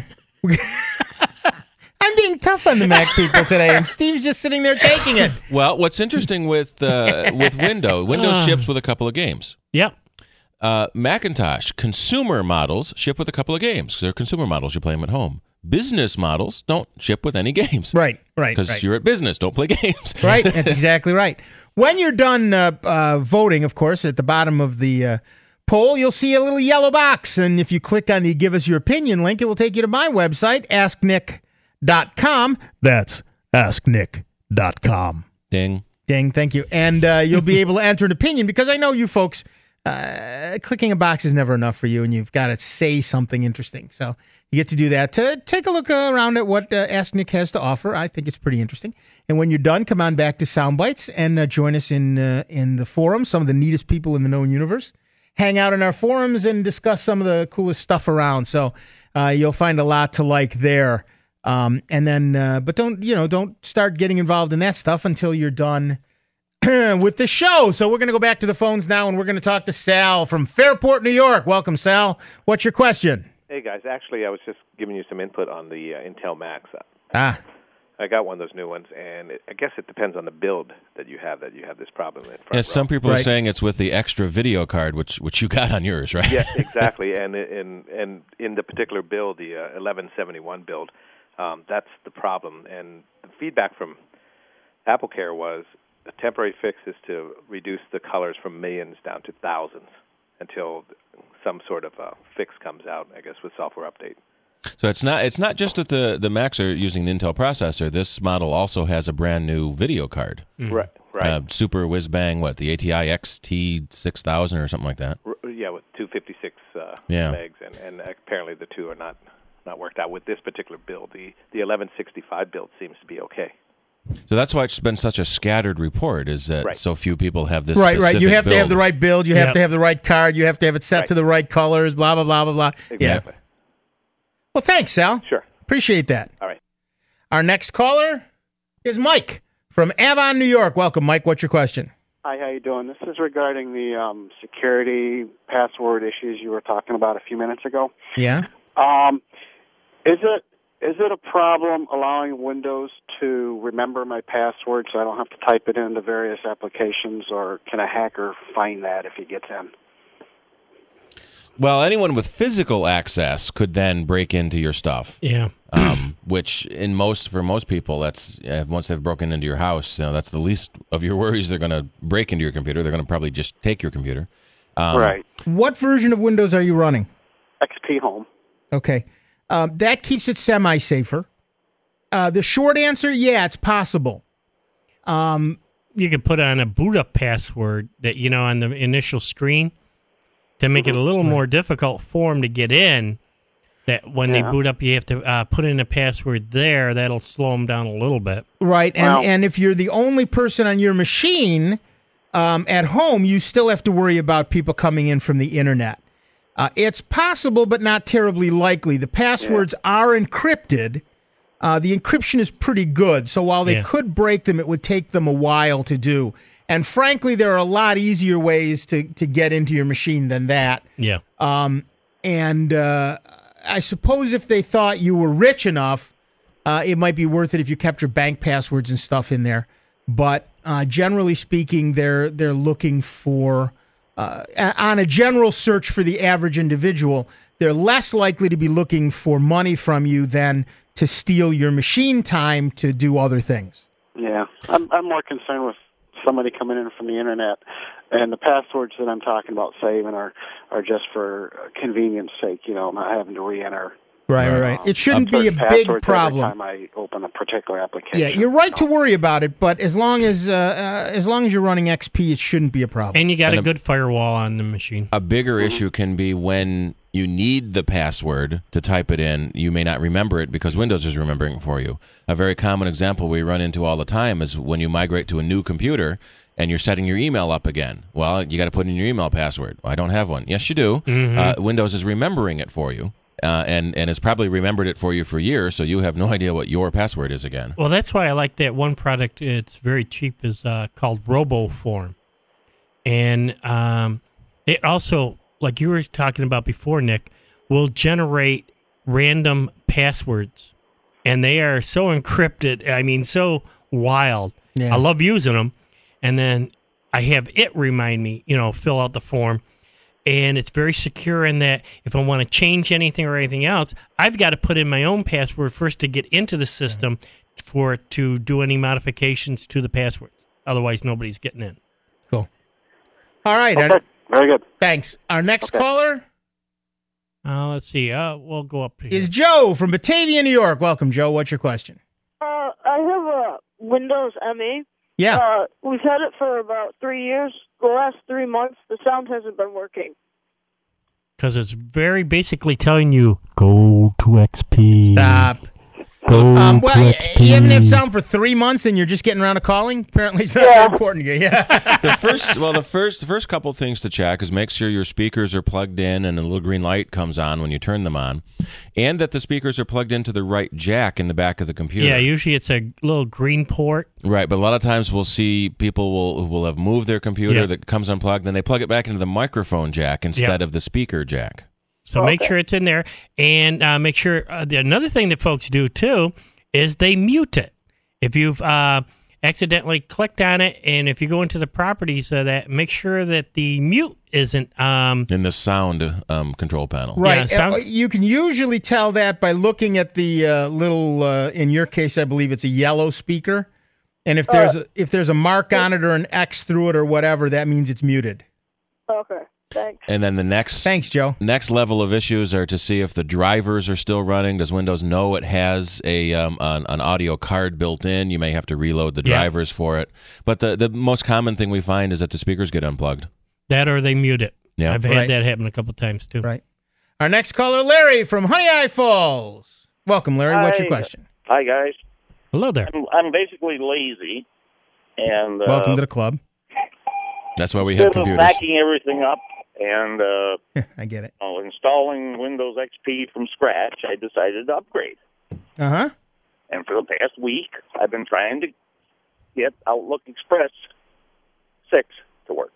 being tough on the Mac people today, and Steve's just sitting there taking it. Well, what's interesting with Windows ships with a couple of games. Yep. Macintosh consumer models ship with a couple of games because they're consumer models. You play them at home. Business models don't ship with any games. Right. Because you're at business. Don't play games. Right. That's exactly right. When you're done voting, of course, at the bottom of the poll, you'll see a little yellow box. And if you click on the Give Us Your Opinion link, it will take you to my website, asknick.com. That's asknick.com. Ding. Thank you. And you'll be able to enter an opinion because I know you folks, clicking a box is never enough for you, and you've got to say something interesting. So you get to do that. Take a look around at what Ask Nick has to offer. I think it's pretty interesting. And when you're done, come on back to Soundbites and join us in the forum. Some of the neatest people in the known universe hang out in our forums and discuss some of the coolest stuff around. So you'll find a lot to like there. And then, but don't start getting involved in that stuff until you're done with the show. So we're going to go back to the phones now, and we're going to talk to Sal from Fairport, New York. Welcome, Sal. What's your question? Hey, guys. Actually, I was just giving you some input on the Intel Macs. I got one of those new ones, and I guess it depends on the build that you have this problem in front. Yes, some people are saying it's with the extra video card, which you got on yours, right? Yeah, exactly. And in the particular build, the 1171 build, that's the problem. And the feedback from AppleCare was a temporary fix is to reduce the colors from millions down to thousands until some sort of fix comes out, I guess, with software update. So it's not just that the Macs are using an Intel processor. This model also has a brand new video card. Right. Super whiz bang, the ATI XT 6000 or something like that. Yeah, with 256 megs, and apparently the two are not worked out with this particular build. The 1165 build seems to be okay. So that's why it's been such a scattered report, is that so few people have this Right. You have build. to have the right build. You have to have the right card. You have to have it set to the right colors, blah, blah, blah, blah, blah. Exactly. Yeah. Well, thanks, Sal. Sure. Appreciate that. All right. Our next caller is Mike from Avon, New York. Welcome, Mike. What's your question? Hi, how you doing? This is regarding the security password issues you were talking about a few minutes ago. Yeah. Is it a problem allowing Windows to remember my password so I don't have to type it into various applications, or can a hacker find that if he gets in? Well, anyone with physical access could then break into your stuff. Yeah. Which for most people, that's once they've broken into your house, that's the least of your worries. They're going to break into your computer. They're going to probably just take your computer. Right. What version of Windows are you running? XP Home. Okay. That keeps it semi-safer. The short answer, yeah, it's possible. You could put on a boot up password that, on the initial screen to make it a little more difficult for them to get in. That when they boot up, you have to put in a password there. That'll slow them down a little bit. Right. And if you're the only person on your machine at home, you still have to worry about people coming in from the internet. It's possible, but not terribly likely. The passwords are encrypted. The encryption is pretty good. So while they could break them, it would take them a while to do. And frankly, there are a lot easier ways to get into your machine than that. Yeah. And I suppose if they thought you were rich enough, it might be worth it if you kept your bank passwords and stuff in there. But generally speaking, they're looking for... on a general search for the average individual, they're less likely to be looking for money from you than to steal your machine time to do other things. Yeah, I'm more concerned with somebody coming in from the internet, and the passwords that I'm talking about saving are just for convenience sake, not having to re-enter. Right. It shouldn't be a big problem. Every time I open a particular application. Yeah, you're right to worry about it, but as long as you're running XP, it shouldn't be a problem. And you got a good firewall on the machine. A bigger issue can be when you need the password to type it in, you may not remember it because Windows is remembering it for you. A very common example we run into all the time is when you migrate to a new computer and you're setting your email up again. Well, you got to put in your email password. Well, I don't have one. Yes, you do. Windows is remembering it for you. And has probably remembered it for you for years, so you have no idea what your password is again. Well, that's why I like that one product. It's very cheap. Is called RoboForm, and it also, like you were talking about before, Nick, will generate random passwords, and they are so encrypted. I mean, so wild. Yeah. I love using them, and then I have it remind me, fill out the form. And it's very secure in that if I want to change anything or anything else, I've got to put in my own password first to get into the system for it to do any modifications to the passwords. Otherwise, nobody's getting in. Cool. All right. Okay. Very good. Thanks. Our next caller? Let's see. We'll go up here. Is Joe from Batavia, New York. Welcome, Joe. What's your question? I have a Windows ME. Yeah. We've had it for about 3 years. The last 3 months, the sound hasn't been working. Because it's very basically telling you, go to XP. Stop. Well, you haven't had sound for 3 months and you're just getting around to calling? Apparently it's not that important to you. Yeah. The first couple things to check is make sure your speakers are plugged in and a little green light comes on when you turn them on, and that the speakers are plugged into the right jack in the back of the computer. Yeah, usually it's a little green port. Right, but a lot of times we'll see people who will have moved their computer that comes unplugged, then they plug it back into the microphone jack instead of the speaker jack. So make sure it's in there, and make sure another thing that folks do too is they mute it. If you've accidentally clicked on it, and if you go into the properties of that, make sure that the mute isn't in the sound control panel. Right. Yeah, you can usually tell that by looking at the little, in your case, I believe it's a yellow speaker. And if there's a mark on it or an X through it or whatever, that means it's muted. Okay. Thanks. And then the next Thanks, Joe. Next level of issues are to see if the drivers are still running. Does Windows know it has an audio card built in? You may have to reload the drivers for it. But the most common thing we find is that the speakers get unplugged. That or they mute it. Yeah. I've had that happen a couple times too. Right. Our next caller, Larry from Honey Eye Falls. Welcome, Larry. What's your question? Hi, guys. Hello there. I'm basically lazy, and welcome to the club. That's why we have computers. Backing everything up and I get it. Installing Windows XP from scratch, I decided to upgrade. Uh-huh. And for the past week, I've been trying to get Outlook Express 6 to work.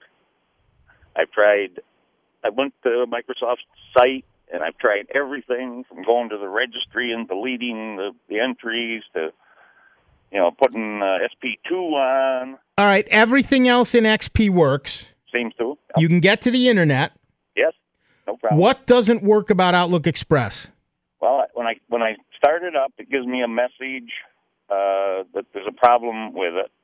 I went to Microsoft's site, and I've tried everything from going to the registry and deleting the entries to, putting SP2 on. All right, everything else in XP works. Seems to. You can get to the internet. Yes, no problem. What doesn't work about Outlook Express? Well, when I start it up, it gives me a message that there's a problem with it.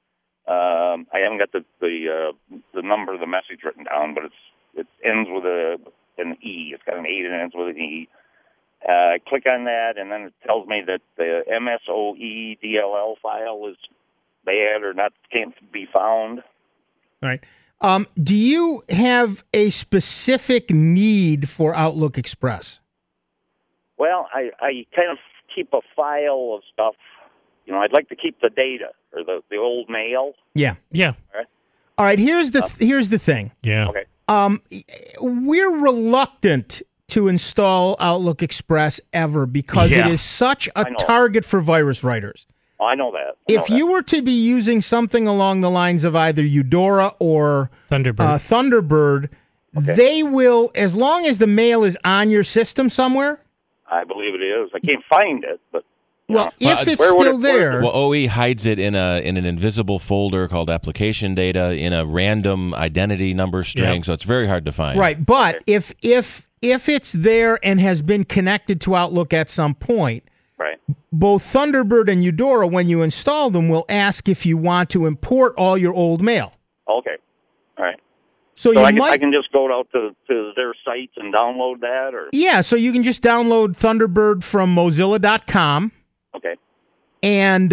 I haven't got the number of the message written down, but it ends with an E. It's got an 8 and it ends with an E. I click on that, and then it tells me that the MSOE DLL file is bad or can't be found. All right. Do you have a specific need for Outlook Express? Well, I kind of keep a file of stuff. I'd like to keep the data or the old mail. Yeah. All right. Here's the thing. Yeah. Okay. We're reluctant to install Outlook Express ever because it is such a target for virus writers. I know that. If you were to be using something along the lines of either Eudora or Thunderbird, they will, as long as the mail is on your system somewhere. I believe it is. I can't find it, but. If it's still there. Well, OE hides it in an invisible folder called application data in a random identity number string, so it's very hard to find. Right, but if it's there and has been connected to Outlook at some point, right, both Thunderbird and Eudora, when you install them, will ask if you want to import all your old mail. Okay, all right. So I can just go out to their sites and download that, or so you can just download Thunderbird from Mozilla.com. Okay. And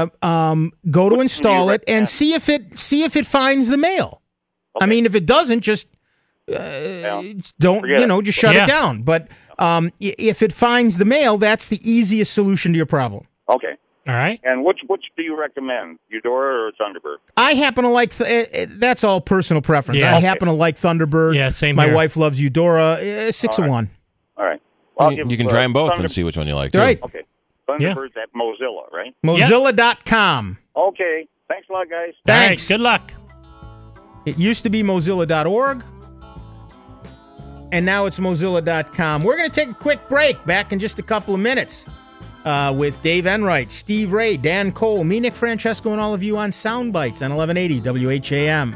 go to install it and see if it finds the mail. Okay. I mean, if it doesn't, just don't just shut it down. But if it finds the mail, that's the easiest solution to your problem. Okay. All right. And which do you recommend, Eudora or Thunderbird? I happen to like that's all personal preference. Yeah. I happen to like Thunderbird. Yeah, same My here. wife loves Eudora. 6 of 1. All right. Well, you can try them both and see which one you like. Too. Right. Okay. Thunderbird's at Mozilla, right? Mozilla.com. Okay. Thanks a lot, guys. Thanks. All right, good luck. It used to be Mozilla.org, and now it's Mozilla.com. We're going to take a quick break. Back in just a couple of minutes with Dave Enright, Steve Ray, Dan Cole, me, Nick Francesco, and all of you on Soundbites on 1180 WHAM.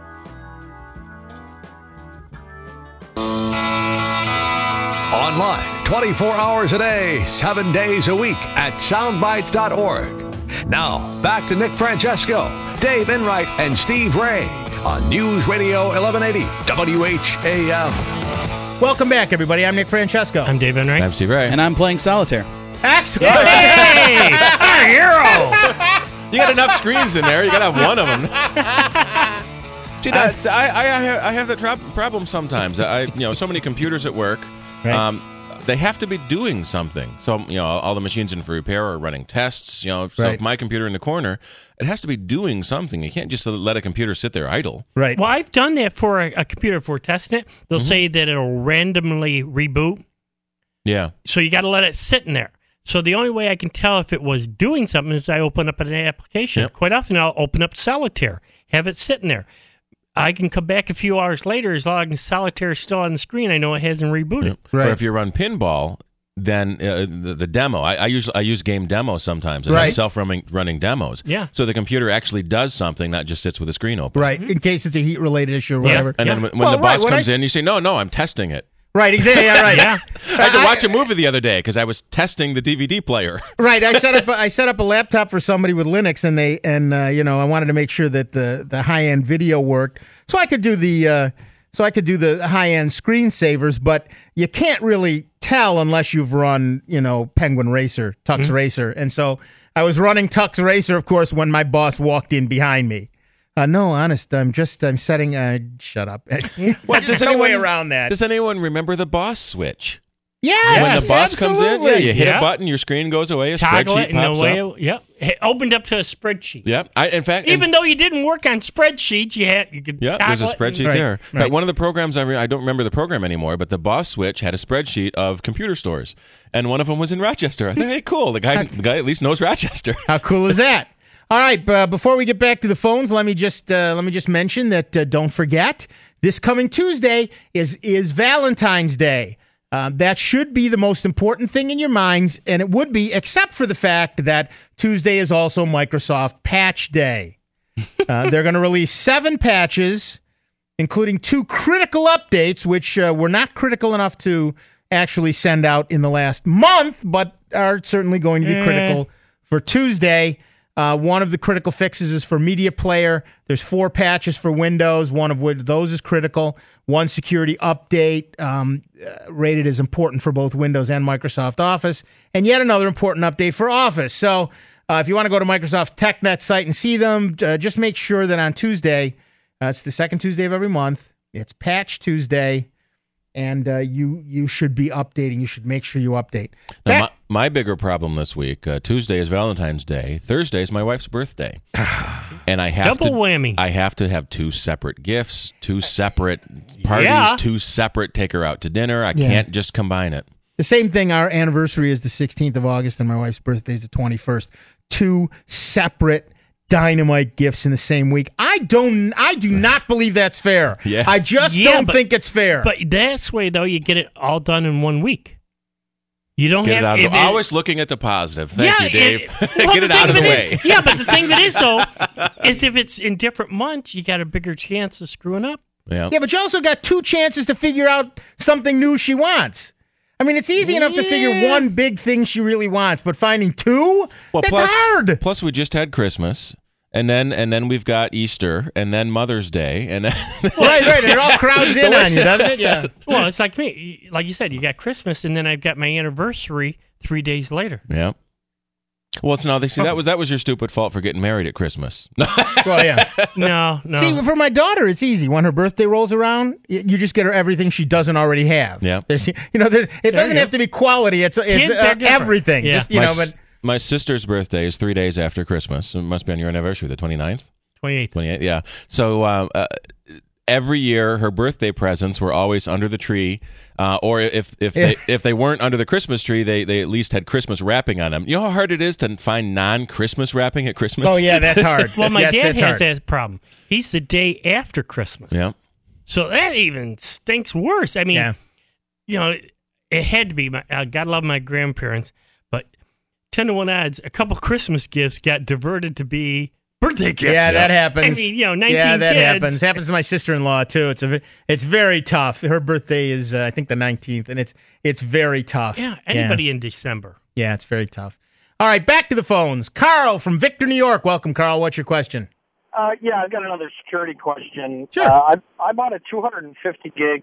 Online, 24 hours a day, 7 days a week at soundbites.org. Now, back to Nick Francesco, Dave Enright, and Steve Ray on News Radio 1180 WHAM. Welcome back, everybody. I'm Nick Francesco. I'm Dave Enright. I'm Steve Ray. And I'm playing solitaire. Excellent. Hey! Our hero! You got enough screens in there. You got to have one of them. See, I have that problem sometimes. So many computers at work. Right. They have to be doing something. So, all the machines in for repair are running tests. So if my computer in the corner, it has to be doing something. You can't just let a computer sit there idle. Right. Well, I've done that for a computer for testing it. They'll say that it'll randomly reboot. Yeah. So you got to let it sit in there. So the only way I can tell if it was doing something is I open up an application. Yep. Quite often I'll open up Solitaire, have it sitting there. I can come back a few hours later as long as Solitaire is still on the screen. I know it hasn't rebooted. Yep. Right. Or if you run Pinball, than the demo. I use game demo sometimes. Right. Self-running demos. Yeah. So the computer actually does something, not just sits with a screen open. Right, in case it's a heat-related issue or whatever. And then when the boss comes in, you say, no, I'm testing it. Right, exactly. Yeah, right. Yeah. I had to watch a movie the other day because I was testing the DVD player. Right, I set up a laptop for somebody with Linux, and I wanted to make sure that the high-end video worked, so I could do the high-end screensavers, but you can't really tell unless you've run, Penguin Racer, Tux Racer. And so I was running Tux Racer, of course, when my boss walked in behind me. No, honest, I'm setting, shut up. There's no way around that. Does anyone remember the boss switch? Yes, when the boss absolutely. comes in, you hit a button, your screen goes away, a spreadsheet pops up. Yep, it opened up to a spreadsheet. Yep. In fact, even though you didn't work on spreadsheets, you could. Yeah, there's a spreadsheet there. Right. But one of the programs I don't remember the program anymore, but the boss switch had a spreadsheet of computer stores, and one of them was in Rochester. I thought, hey, cool, the guy at least knows Rochester. How cool is that? All right, before we get back to the phones, let me just mention that don't forget, this coming Tuesday is Valentine's Day. That should be the most important thing in your minds, and it would be, except for the fact that Tuesday is also Microsoft Patch Day. They're going to release 7 patches, including 2 critical updates, which were not critical enough to actually send out in the last month, but are certainly going to be critical for Tuesday. One of the critical fixes is for Media Player. There's 4 patches for Windows, one of which those is critical. One security update rated as important for both Windows and Microsoft Office, and yet another important update for Office. So if you want to go to Microsoft TechNet site and see them, just make sure that on Tuesday, it's the second Tuesday of every month, it's Patch Tuesday, and you should be updating. You should make sure you update. Now, my bigger problem this week, Tuesday is Valentine's Day. Thursday is my wife's birthday. And I have double whammy. I have to have 2 separate gifts, 2 separate parties, 2 separate take her out to dinner. I can't just combine it. The same thing, our anniversary is the 16th of August, and my wife's birthday is the 21st. 2 separate dynamite gifts in the same week. I do not believe that's fair. Yeah. I just don't think it's fair. But that's way, though, you get it all done in 1 week. You don't get have it out always looking at the positive. Thank you, Dave. Get it out of the way. Yeah, but the thing that is, though, is if it's in different months, you got a bigger chance of screwing up. Yeah, but you also got 2 chances to figure out something new she wants. I mean, it's easy enough to figure one big thing she really wants, but finding 2, that's hard. Plus, we just had Christmas. And then we've got Easter, and then Mother's Day, and then right, and it all crowds in on you, doesn't it? Yeah. Well, it's like me. Like you said, you got Christmas, and then I've got my anniversary 3 days later. Yeah. Well, it's now they see that was your stupid fault for getting married at Christmas. Well, yeah. No. See, for my daughter, it's easy. When her birthday rolls around, you just get her everything she doesn't already have. Yeah. It doesn't have to be quality. It's everything. Yeah. Just My sister's birthday is 3 days after Christmas. It must be on your anniversary, the 29th? 28th, yeah. So every year, her birthday presents were always under the tree, or if they weren't under the Christmas tree, they at least had Christmas wrapping on them. You know how hard it is to find non-Christmas wrapping at Christmas? Oh, yeah, that's hard. Well, my dad has that problem. He's the day after Christmas. Yeah. So that even stinks worse. I mean, it had to be. I gotta love my grandparents, but 10 to 1 odds, a couple Christmas gifts got diverted to be birthday gifts. Yeah, that happens. I mean, 19 yeah, that kids. happens to my sister-in-law too. It's very tough. Her birthday is I think the 19th, and it's very tough. Yeah, anybody in December. Yeah, it's very tough. All right, back to the phones. Carl from Victor, New York. Welcome, Carl. What's your question? Yeah, I've got another security question. Sure. I bought a 250 gig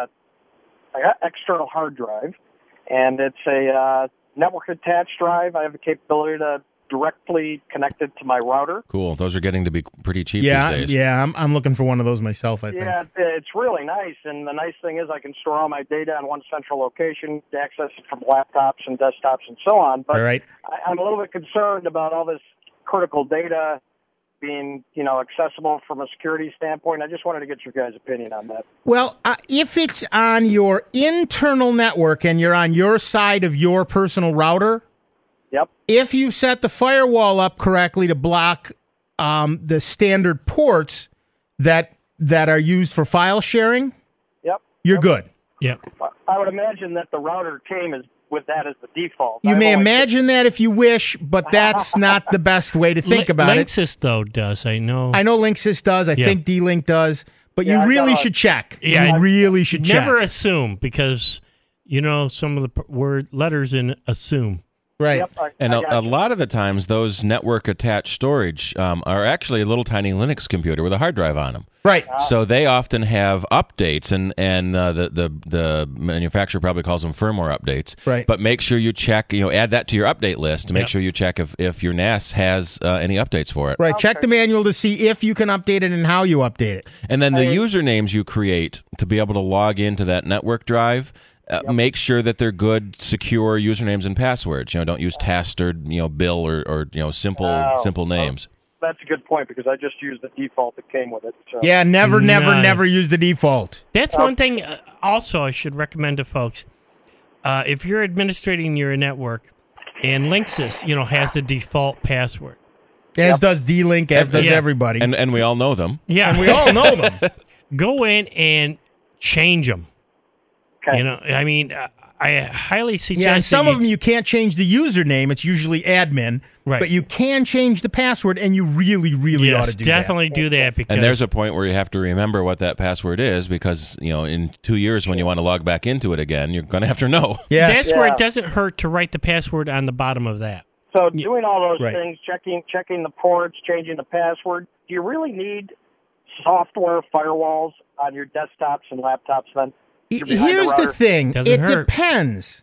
external hard drive, and it's a network attached drive. I have the capability to directly connect it to my router. Cool. Those are getting to be pretty cheap these days. Yeah, I'm looking for one of those myself, I think. Yeah, it's really nice, and the nice thing is I can store all my data in one central location, access it from laptops and desktops and so on. But right. I'm a little bit concerned about all this critical data being, accessible from a security standpoint. I just wanted to get your guys' opinion on that. Well, if it's on your internal network and you're on your side of your personal router, yep. If you set the firewall up correctly to block the standard ports that are used for file sharing, yep, you're good. Yep. I would imagine that the router came with that as the default. You may imagine that if you wish, but that's not the best way to think about it. Linksys, though, does. I know Linksys does. I think D-Link does. But you really should check. Yeah, you really should check. Never assume, because some of the letters in assume. Right. Yep, and a lot of the times, those network-attached storage are actually a little tiny Linux computer with a hard drive on them. Right. So they often have updates, and the manufacturer probably calls them firmware updates. Right. But make sure you check, add that to your update list to make sure you check if your NAS has any updates for it. Right. Okay. Check the manual to see if you can update it and how you update it. And then the usernames you create to be able to log into that network drive. Make sure that they're good, secure usernames and passwords. Don't use Tast or Bill or simple names. That's a good point, because I just used the default that came with it. So. Yeah, never use the default. That's one thing. Also, I should recommend to folks: if you're administrating your network, and Linksys, has the default password, as does D-Link, as does everybody, and we all know them. Yeah, and we all know them. Go in and change them. Okay. I highly suggest. Yeah, and some of them you can't change the username. It's usually admin. Right. But you can change the password, and you really, really ought to do definitely do that. Because and there's a point where you have to remember what that password is, because in 2 years when you want to log back into it again, you're going to have to know. Yes. That's where it doesn't hurt to write the password on the bottom of that. So doing all those things, checking the ports, changing the password, do you really need software firewalls on your desktops and laptops then? Here's the thing. Doesn't hurt. Depends,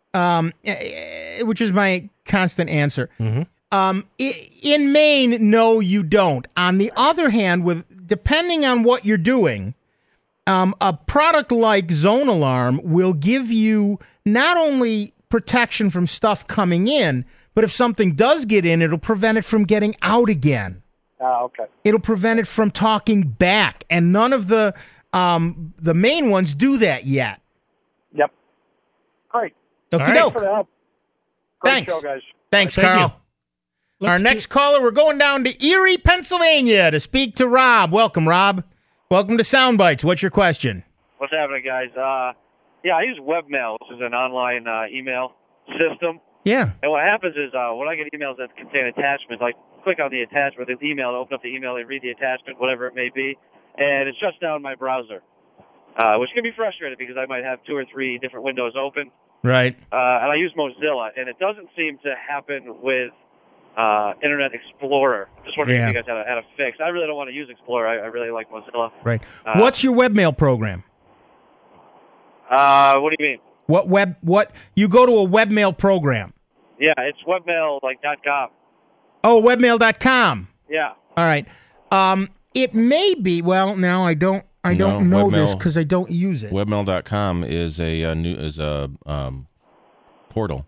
which is my constant answer. Mm-hmm. In Maine, no, you don't. On the other hand, depending on what you're doing, a product like Zone Alarm will give you not only protection from stuff coming in, but if something does get in, it'll prevent it from getting out again. Okay. It'll prevent it from talking back, and none of the main ones do that yet. Yep. Great. Okay, Thanks for the help. Great Thanks. show, guys. Thanks, Thank Carl. Our next caller, we're going down to Erie, Pennsylvania to speak to Rob. Welcome, Rob. Welcome to Soundbites. What's your question? What's happening, guys? I use Webmail, which is an online email system. Yeah. And what happens is when I get emails that contain attachments, I click on the attachment, the email, open up the email, and read the attachment, whatever it may be. And it shuts down my browser, which can be frustrating because I might have 2 or 3 different windows open. Right. And I use Mozilla, and it doesn't seem to happen with Internet Explorer. Just wondering if you guys had a fix. I really don't want to use Explorer. I really like Mozilla. Right. What's your webmail program? What do you mean? What you go to a webmail program? Yeah, it's webmail .com. Oh, webmail.com. Yeah. All right. It may be. Well, now I don't know this because I don't use it. Webmail.com is a portal.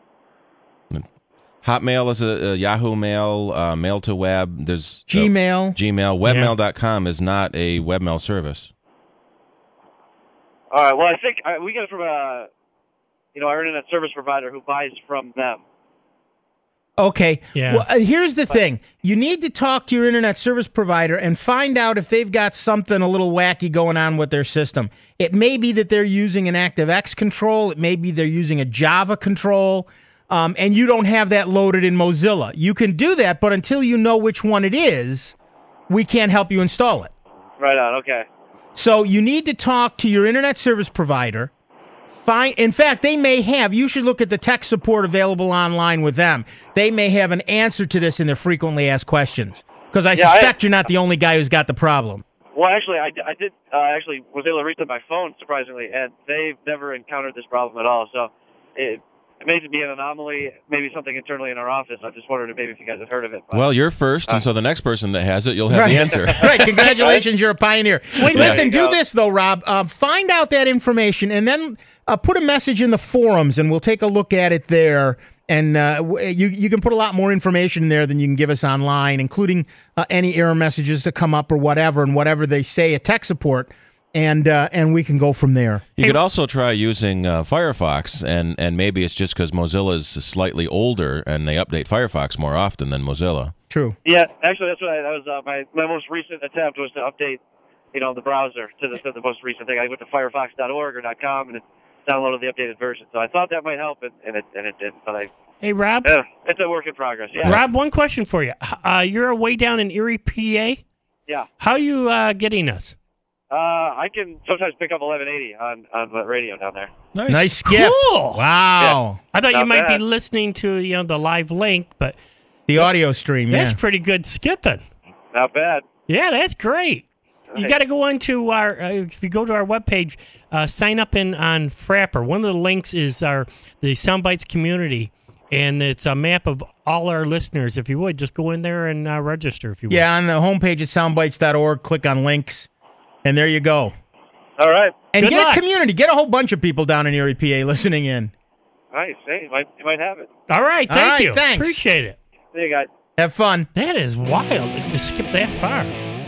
Hotmail is a Yahoo Mail, Mail to Web. There's Gmail. Webmail.com is not a webmail service. All right. Well, I think we get it from our internet service provider who buys from them. Okay. Yeah. Well, here's the thing. You need to talk to your internet service provider and find out if they've got something a little wacky going on with their system. It may be that they're using an ActiveX control. It may be they're using a Java control, and you don't have that loaded in Mozilla. You can do that, but until you know which one it is, we can't help you install it. Right on. Okay. So you need to talk to your internet service provider. In fact, they may have. You should look at the tech support available online with them. They may have an answer to this in their frequently asked questions. Because I suspect you're not the only guy who's got the problem. Well, actually, I did was able to reach my phone, surprisingly, and they've never encountered this problem at all. So it may be an anomaly, maybe something internally in our office. I just wondered if you guys have heard of it. But, well, you're first, and so the next person that has it, you'll have the answer. Right. Congratulations, you're a pioneer. Listen, do this, though, Rob. Find out that information, and then put a message in the forums, and we'll take a look at it there. And you can put a lot more information in there than you can give us online, including any error messages that come up or whatever, and whatever they say at tech support. And we can go from there. You could also try using Firefox, and maybe it's just because Mozilla is slightly older and they update Firefox more often than Mozilla. True. Yeah, actually, that's what that was my most recent attempt was to update, the browser to the most recent thing. I went to Firefox.org or .com, and downloaded the updated version. So I thought that might help, and it didn't. But Hey, Rob. It's a work in progress. Yeah. Rob, one question for you. You're way down in Erie, PA. Yeah. How are you getting us? I can sometimes pick up 1180 on the radio down there. Nice skip. Cool. Wow. Yeah. I thought Not you might bad. be listening to the live link, but the audio stream. That's Yeah. pretty good skipping. Not bad. Yeah, that's great. You got to go into our. If you go to our webpage, sign up on Frapper. One of the links is the Soundbites community, and it's a map of all our listeners. If you would, just go in there and register. If you would. Yeah, on the homepage at soundbites.org, click on links, and there you go. All right. And Good get luck. a community. Get a whole bunch of people down in Erie, PA listening in. Nice. Hey, you might have it. All right. All Thank right, you. thanks. Appreciate it. See you guys. Have fun. That is wild to skip that far.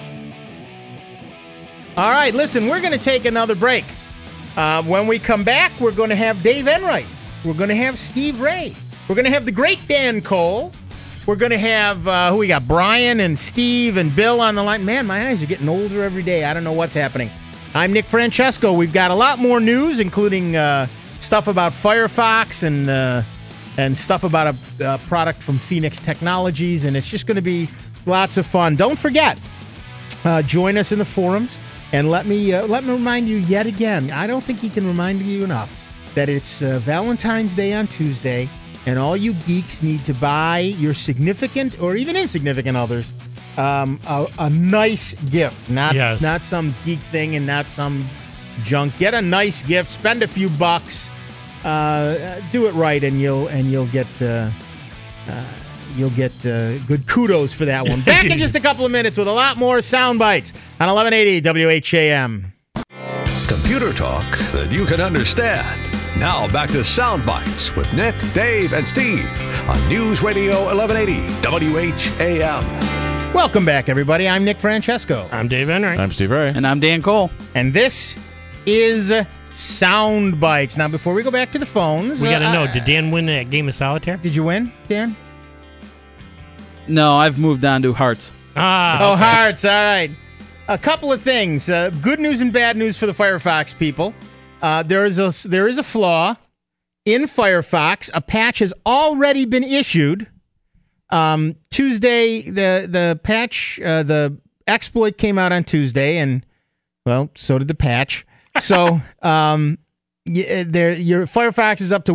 All right, listen, we're going to take another break. When we come back, we're going to have Dave Enright. We're going to have Steve Ray. We're going to have the great Dan Cole. We're going to have, who we got? Brian and Steve and Bill on the line. Man, my eyes are getting older every day. I don't know what's happening. I'm Nick Francesco. We've got a lot more news, including stuff about Firefox and stuff about a product from Phoenix Technologies, and it's just going to be lots of fun. Don't forget, join us in the forums, and let me remind you yet again, I don't think he can remind you enough, that it's Valentine's Day on Tuesday, and all you geeks need to buy your significant or even insignificant others a nice gift, not some geek thing and not some junk. Get a nice gift, spend a few bucks, do it right, and you'll get good kudos for that one. Back in just a couple of minutes with a lot more sound bites on 1180 WHAM. Computer talk that you can understand. Now back to Sound Bites with Nick, Dave, and Steve on News Radio 1180 WHAM. Welcome back, everybody. I'm Nick Francesco. I'm Dave Enright. I'm Steve Ray. And I'm Dan Cole. And this is Sound Bites. Now, before we go back to the phones, We got to know, did Dan win that game of solitaire? Did you win, Dan? No, I've moved on to Hearts. Oh, Hearts. All right. A couple of things. Good news and bad news for the Firefox people. There is a flaw in Firefox. A patch has already been issued. Tuesday, the patch, the exploit came out on Tuesday, and well, so did the patch. So, your Firefox is up to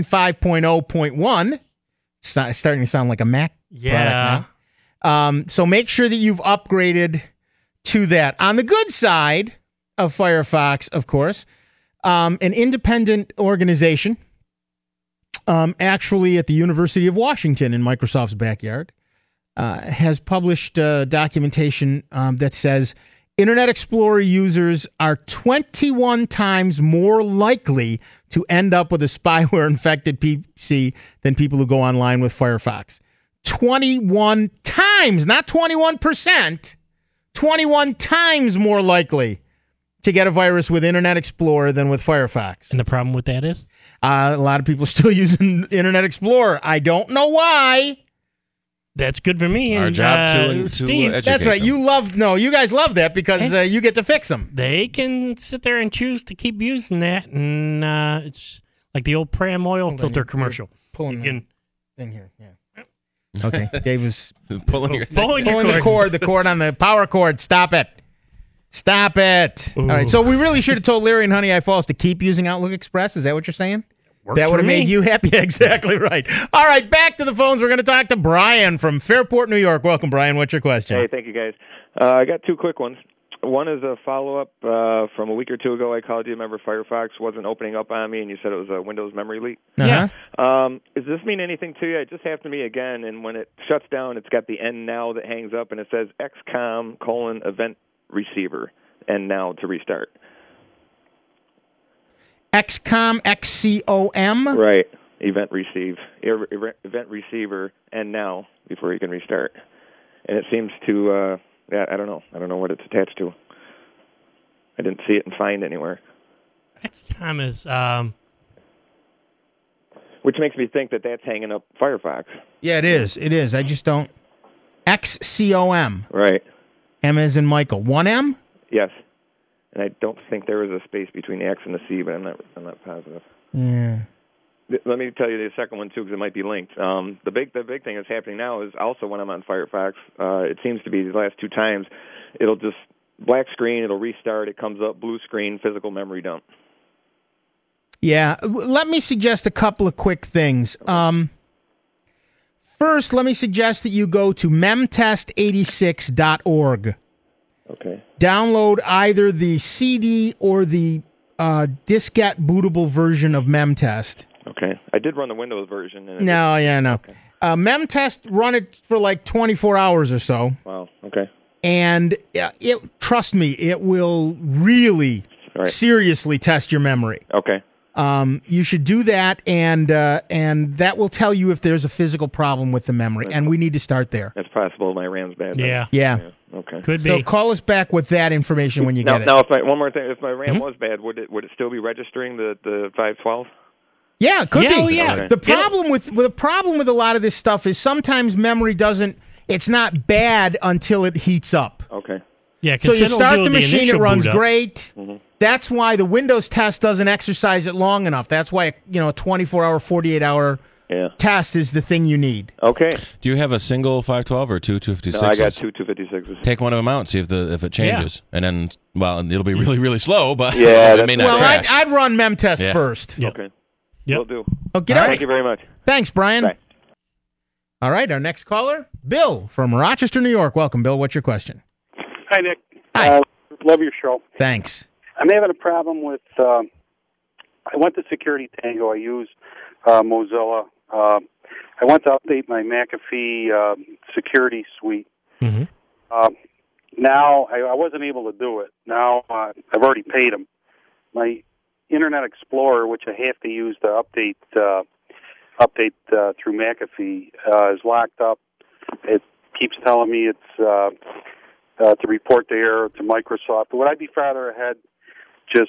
1.5.0.1. It's starting to sound like a Mac product now. So make sure that you've upgraded to that. On the good side of Firefox, of course, an independent organization, actually at the University of Washington in Microsoft's backyard, has published documentation that says Internet Explorer users are 21 times more likely to end up with a spyware-infected PC than people who go online with Firefox. 21 times, not 21%. 21 times more likely to get a virus with Internet Explorer than with Firefox. And the problem with that is? A lot of people are still using Internet Explorer. I don't know why. That's good for me. Our and, job to Steve. educate That's right. them. You guys love that because you get to fix them. They can sit there and choose to keep using that, and it's like the old Pram oil filter commercial. Pulling the thing here, yeah. Okay, Dave was pulling the cord on the power cord. Stop it. All right, so we really should have told Larry and Honey I Falls to keep using Outlook Express. Is that what you're saying? Works that would have for me. made you happy. Exactly right. All right, back to the phones. We're going to talk to Brian from Fairport, New York. Welcome, Brian. What's your question? Hey, thank you, guys. I got two quick ones. One is a follow-up from a week or two ago. I called you. Remember, Firefox wasn't opening up on me, and you said it was a Windows memory leak. Uh-huh. Does this mean anything to you? It just happened to me again, and when it shuts down, it's got the end now that hangs up, and it says XCOM : event receiver, end now to restart. XCOM, XCOM? Right. Event receiver, end now before you can restart. And it seems to, I don't know. I don't know what it's attached to. I didn't see it and find anywhere. XCOM is... Which makes me think that that's hanging up Firefox. Yeah, it is. It is. I just don't... XCOM. Right. M as in Michael. 1M? Yes. and I don't think there was a space between the X and the C, but I'm not positive. Yeah. Let me tell you the second one too, because it might be linked. The big thing that's happening now is also when I'm on Firefox. It seems to be the last 2 times, it'll just black screen, it'll restart, it comes up blue screen, physical memory dump. Yeah, let me suggest a couple of quick things. First, let me suggest that you go to memtest86.org. Okay. Download either the CD or the diskette bootable version of Memtest. Okay. I did run the Windows version. And No. Okay. Memtest, run it for like 24 hours or so. Wow. Okay. And trust me, it will really seriously test your memory. Okay. You should do that, and that will tell you if there's a physical problem with the memory, and we need to start there. That's possible. My RAM's bad. Yeah. Okay. Could be. So call us back with that information when you get it. Now, one more thing. If my RAM was bad, would it still be registering the 512? Yeah, it could be. Oh, yeah. Okay. The problem with a lot of this stuff is sometimes memory doesn't. It's not bad until it heats up. Okay. Yeah. So you start the machine, it runs great. Mm-hmm. That's why the Windows test doesn't exercise it long enough. That's why a 24-hour, 48-hour test is the thing you need. Okay. Do you have a single 512 or 2 256s? No, I got 2 256s. Take one of them out and see if it changes, and then it'll be really really slow, but yeah, it may not crash. I'd run Memtest first. Yep. Okay. Yep. Will do. Okay. Thank you very much. Thanks, Brian. Bye. All right, our next caller, Bill from Rochester, New York. Welcome, Bill. What's your question? Hi, Nick. Hi. Love your show. Thanks. I'm having a problem with. I went to Security Tango. I use Mozilla. I want to update my McAfee security suite. Mm-hmm. Now I wasn't able to do it. Now I've already paid them. My Internet Explorer, which I have to use to update through McAfee, is locked up. It keeps telling me it's to report the error to Microsoft. Would I be farther ahead just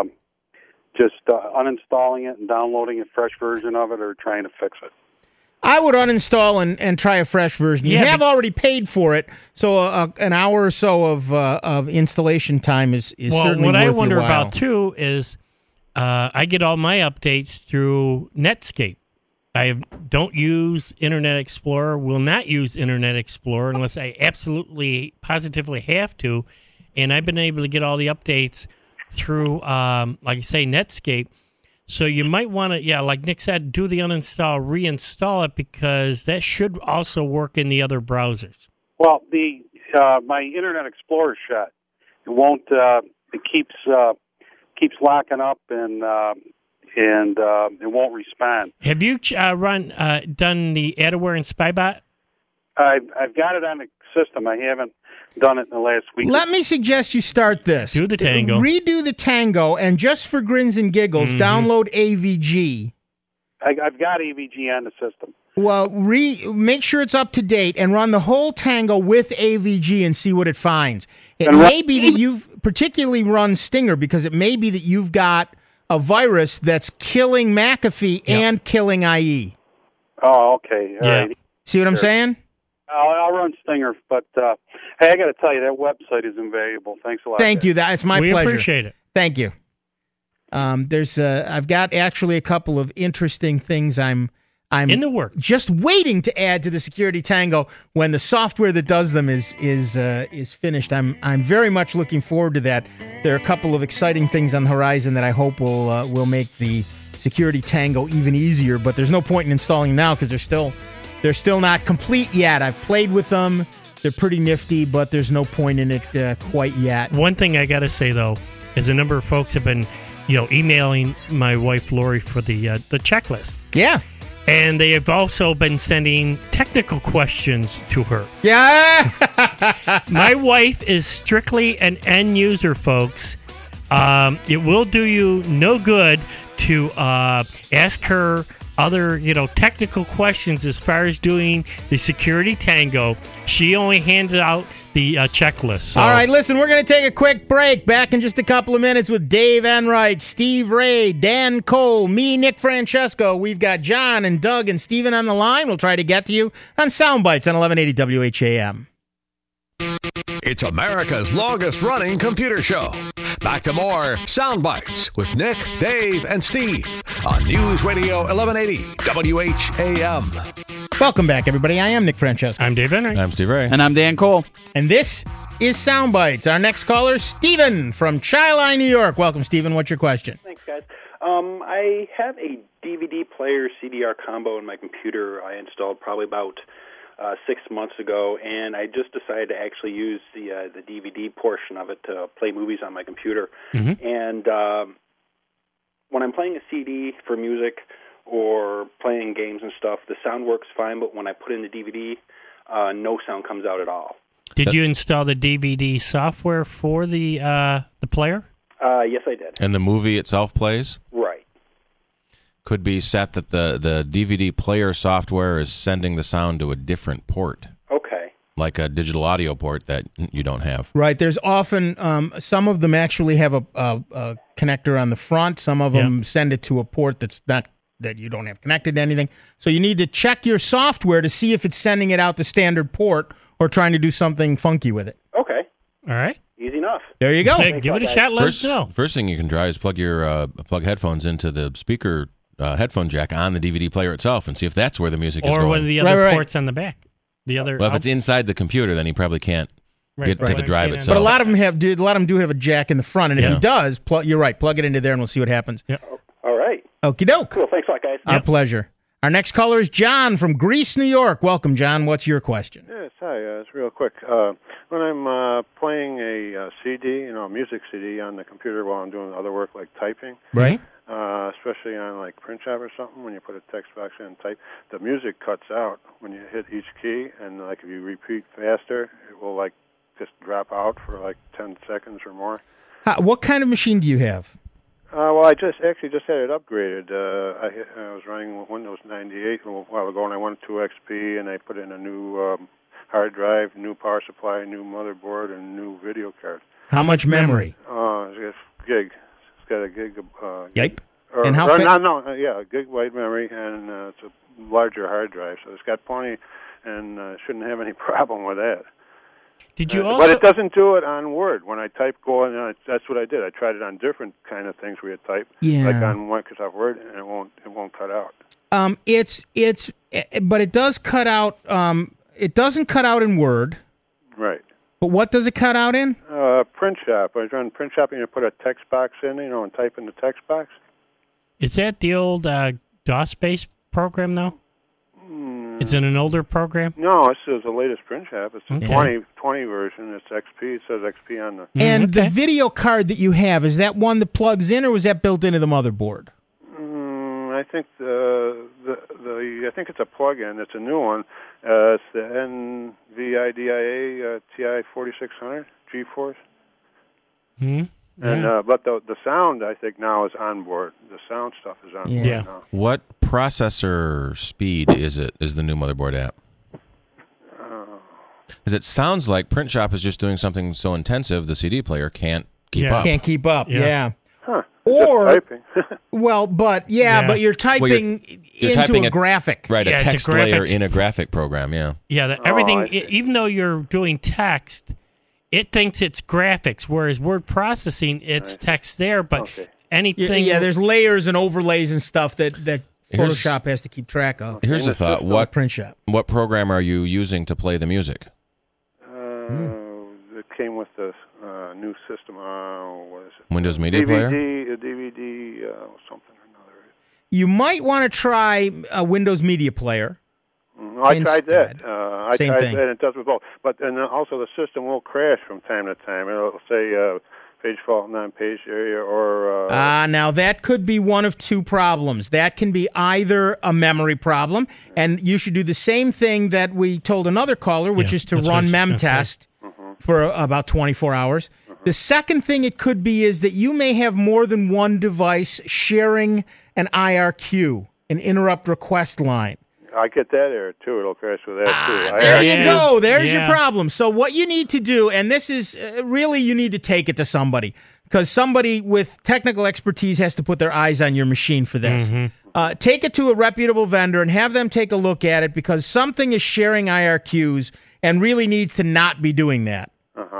uninstalling it and downloading a fresh version of it, or trying to fix it? I would uninstall and try a fresh version. You have already paid for it, so an hour or so of installation time is certainly worth your while. What I wonder about, too, is I get all my updates through Netscape. I don't use Internet Explorer, will not use Internet Explorer unless I absolutely, positively have to, and I've been able to get all the updates through, like I say, Netscape. So you might want to, like Nick said, do the uninstall, reinstall it, because that should also work in the other browsers. Well, my Internet Explorer shut. It won't. It keeps locking up and it won't respond. Have you done the Adaware and Spybot? I've got it on the system. I haven't done it in the last week. Let me suggest you start this. Do the Tango. Redo the Tango, and just for grins and giggles, download AVG. I've got AVG on the system. Well, make sure it's up to date and run the whole Tango with AVG and see what it finds. It may be that you've particularly run Stinger, because it may be that you've got a virus that's killing McAfee and killing IE. Oh, okay. All right. See what I'm saying? I'll run Stinger, but hey, I got to tell you, that website is invaluable. Thanks a lot. Thank you. That's my pleasure. We appreciate it. Thank you. I've got actually a couple of interesting things I'm in the works, just waiting to add to the Security Tango when the software that does them is finished. I'm very much looking forward to that. There are a couple of exciting things on the horizon that I hope will make the Security Tango even easier. But there's no point in installing them now because they're still not complete yet. I've played with them; they're pretty nifty, but there's no point in it quite yet. One thing I got to say though is a number of folks have been, emailing my wife Lori for the checklist. Yeah. And they have also been sending technical questions to her. Yeah. My wife is strictly an end user, folks. It will do you no good to ask her other, technical questions as far as doing the Security Tango. She only handed out the checklist. So. All right, listen, we're going to take a quick break. Back in just a couple of minutes with Dave Enright, Steve Ray, Dan Cole, me, Nick Francesco. We've got John and Doug and Steven on the line. We'll try to get to you on Soundbites on 1180 WHAM. It's America's longest-running computer show. Back to more Sound Bites with Nick, Dave, and Steve on News Radio 1180 WHAM. Welcome back, everybody. I am Nick Francesco. I'm Dave Henry. I'm Steve Ray. And I'm Dan Cole. And this is Sound Bites. Our next caller is Steven from Chi-Li, New York. Welcome, Steven. What's your question? Thanks, guys. I have a DVD player CDR combo in my computer I installed probably about 6 months ago, and I just decided to actually use the DVD portion of it to play movies on my computer. Mm-hmm. And when I'm playing a CD for music or playing games and stuff, the sound works fine, but when I put in the DVD, no sound comes out at all. Did you install the DVD software for the player? Yes, I did. And the movie itself plays? Right. Could be set that the DVD player software is sending the sound to a different port. Okay. Like a digital audio port that you don't have. Right. There's often, some of them actually have a connector on the front. Some of them send it to a port that's not, that you don't have connected to anything. So you need to check your software to see if it's sending it out the standard port or trying to do something funky with it. Okay. All right. Easy enough. There you go. Hey, give it a shot. Let us know. First thing you can try is plug your plug headphones into the speaker headphone jack on the DVD player itself and see if that's where the music is going. Or one of the other ports on the back. The other. Well, if it's inside the computer, then he probably can't get to the drive itself. But a lot of them do have a jack in the front, and if he does, you're right. Plug it into there, and we'll see what happens. Yep. All right. Okie doke. Cool. Thanks a lot, guys. Our pleasure. Our next caller is John from Greece, New York. Welcome, John. What's your question? Yes, hi. It's real quick. When I'm playing a CD, a music CD on the computer while I'm doing other work like typing, right? Especially on like Print Shop or something, when you put a text box in and type, the music cuts out when you hit each key, and like if you repeat faster, it will like just drop out for like 10 seconds or more. What kind of machine do you have? Well, I just had it upgraded. I was running Windows 98 a while ago, and I went to XP, and I put in a new hard drive, new power supply, new motherboard, and new video card. How much memory? It's a gig. It's got a gig. Yep. And how? A gig wide memory, and it's a larger hard drive, so it's got plenty, and shouldn't have any problem with that. Did you also? But it doesn't do it on Word. When I type that's what I did. I tried it on different kind of things where you type, like on Microsoft Word, and it won't cut out. But it does cut out. It doesn't cut out in Word. Right. But what does it cut out in? Print Shop. I was running Print Shop, and you put a text box in, and type in the text box. Is that the old DOS-based program, though? Is it an older program? No, this is the latest Print Shop. It's the 20 version. It's XP. It says XP on the... And the video card that you have, is that one that plugs in, or was that built into the motherboard? I think I think it's a plug-in. It's a new one. It's the NVIDIA TI 4600 GeForce. Hmm. And but the sound, I think, now is on board. The sound stuff is on board now. What processor speed is the new motherboard at? Because it sounds like Print Shop is just doing something so intensive the CD player can't keep up. Can't keep up, yeah. Huh. Or, but you're typing you're into typing a graphic. Right, Yeah, a it's a text layer graphics. in a graphic program, yeah. Yeah, everything, even though you're doing text, it thinks it's graphics, whereas word processing, it's text there, but anything... Yeah, there's layers and overlays and stuff that Photoshop has to keep track of. Here's a thought. What Print Shop. What program are you using to play the music? It came with the new system. What is it? Windows Media Player? DVD, something or another. You might want to try a Windows Media Player. I tried that. Same thing. That, and it does with both. But and also the system will crash from time to time. It'll say page fault, non-page area, or... Now that could be one of two problems. That can be either a memory problem, and you should do the same thing that we told another caller, which is to run MemTest for about 24 hours. The second thing it could be is that you may have more than one device sharing an IRQ, an interrupt request line. I get that error, too. It'll crash with that, too. There you go. There's your problem. So what you need to do, and this is really you need to take it to somebody, because somebody with technical expertise has to put their eyes on your machine for this. Take it to a reputable vendor and have them take a look at it, because something is sharing IRQs and really needs to not be doing that. Okay.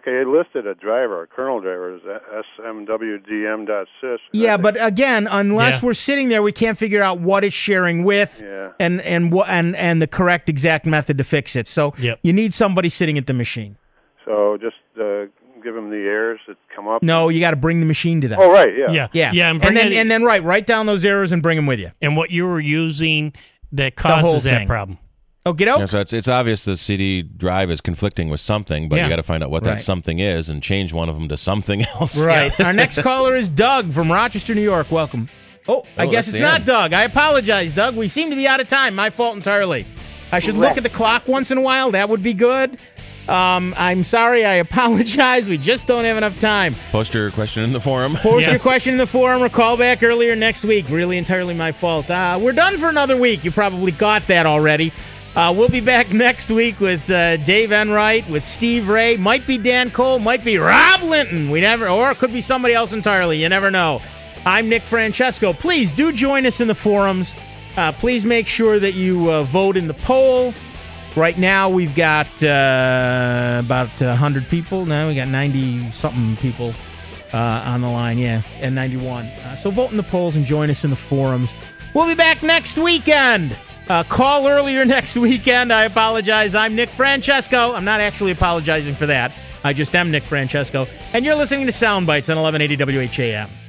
Okay, it listed a driver, a kernel driver, is smwdm.sys. Yeah, but again, unless we're sitting there, we can't figure out what it's sharing with and the correct exact method to fix it. So you need somebody sitting at the machine. So just give them the errors that come up? No, you got to bring the machine to them. Oh, right, Yeah, and then write down those errors and bring them with you. And what you were using that causes that problem. Oh, get out. Yeah, so it's obvious the CD drive is conflicting with something, but you got to find out what that something is and change one of them to something else. Right. Our next caller is Doug from Rochester, New York. Welcome. I guess it's not Doug. I apologize, Doug. We seem to be out of time. My fault entirely. I should look at the clock once in a while. That would be good. I'm sorry. I apologize. We just don't have enough time. Post your question in the forum. Post your question in the forum or call back earlier next week. Really entirely my fault. We're done for another week. You probably got that already. We'll be back next week with Dave Enright, with Steve Ray. Might be Dan Cole, might be Rob Linton. Or it could be somebody else entirely. You never know. I'm Nick Francesco. Please do join us in the forums. Please make sure that you vote in the poll. Right now we've got about 100 people. Now we got 90-something people on the line, and 91. So vote in the polls and join us in the forums. We'll be back next weekend. Call earlier next weekend. I apologize. I'm Nick Francesco. I'm not actually apologizing for that. I just am Nick Francesco. And you're listening to Sound Bites on 1180 WHAM.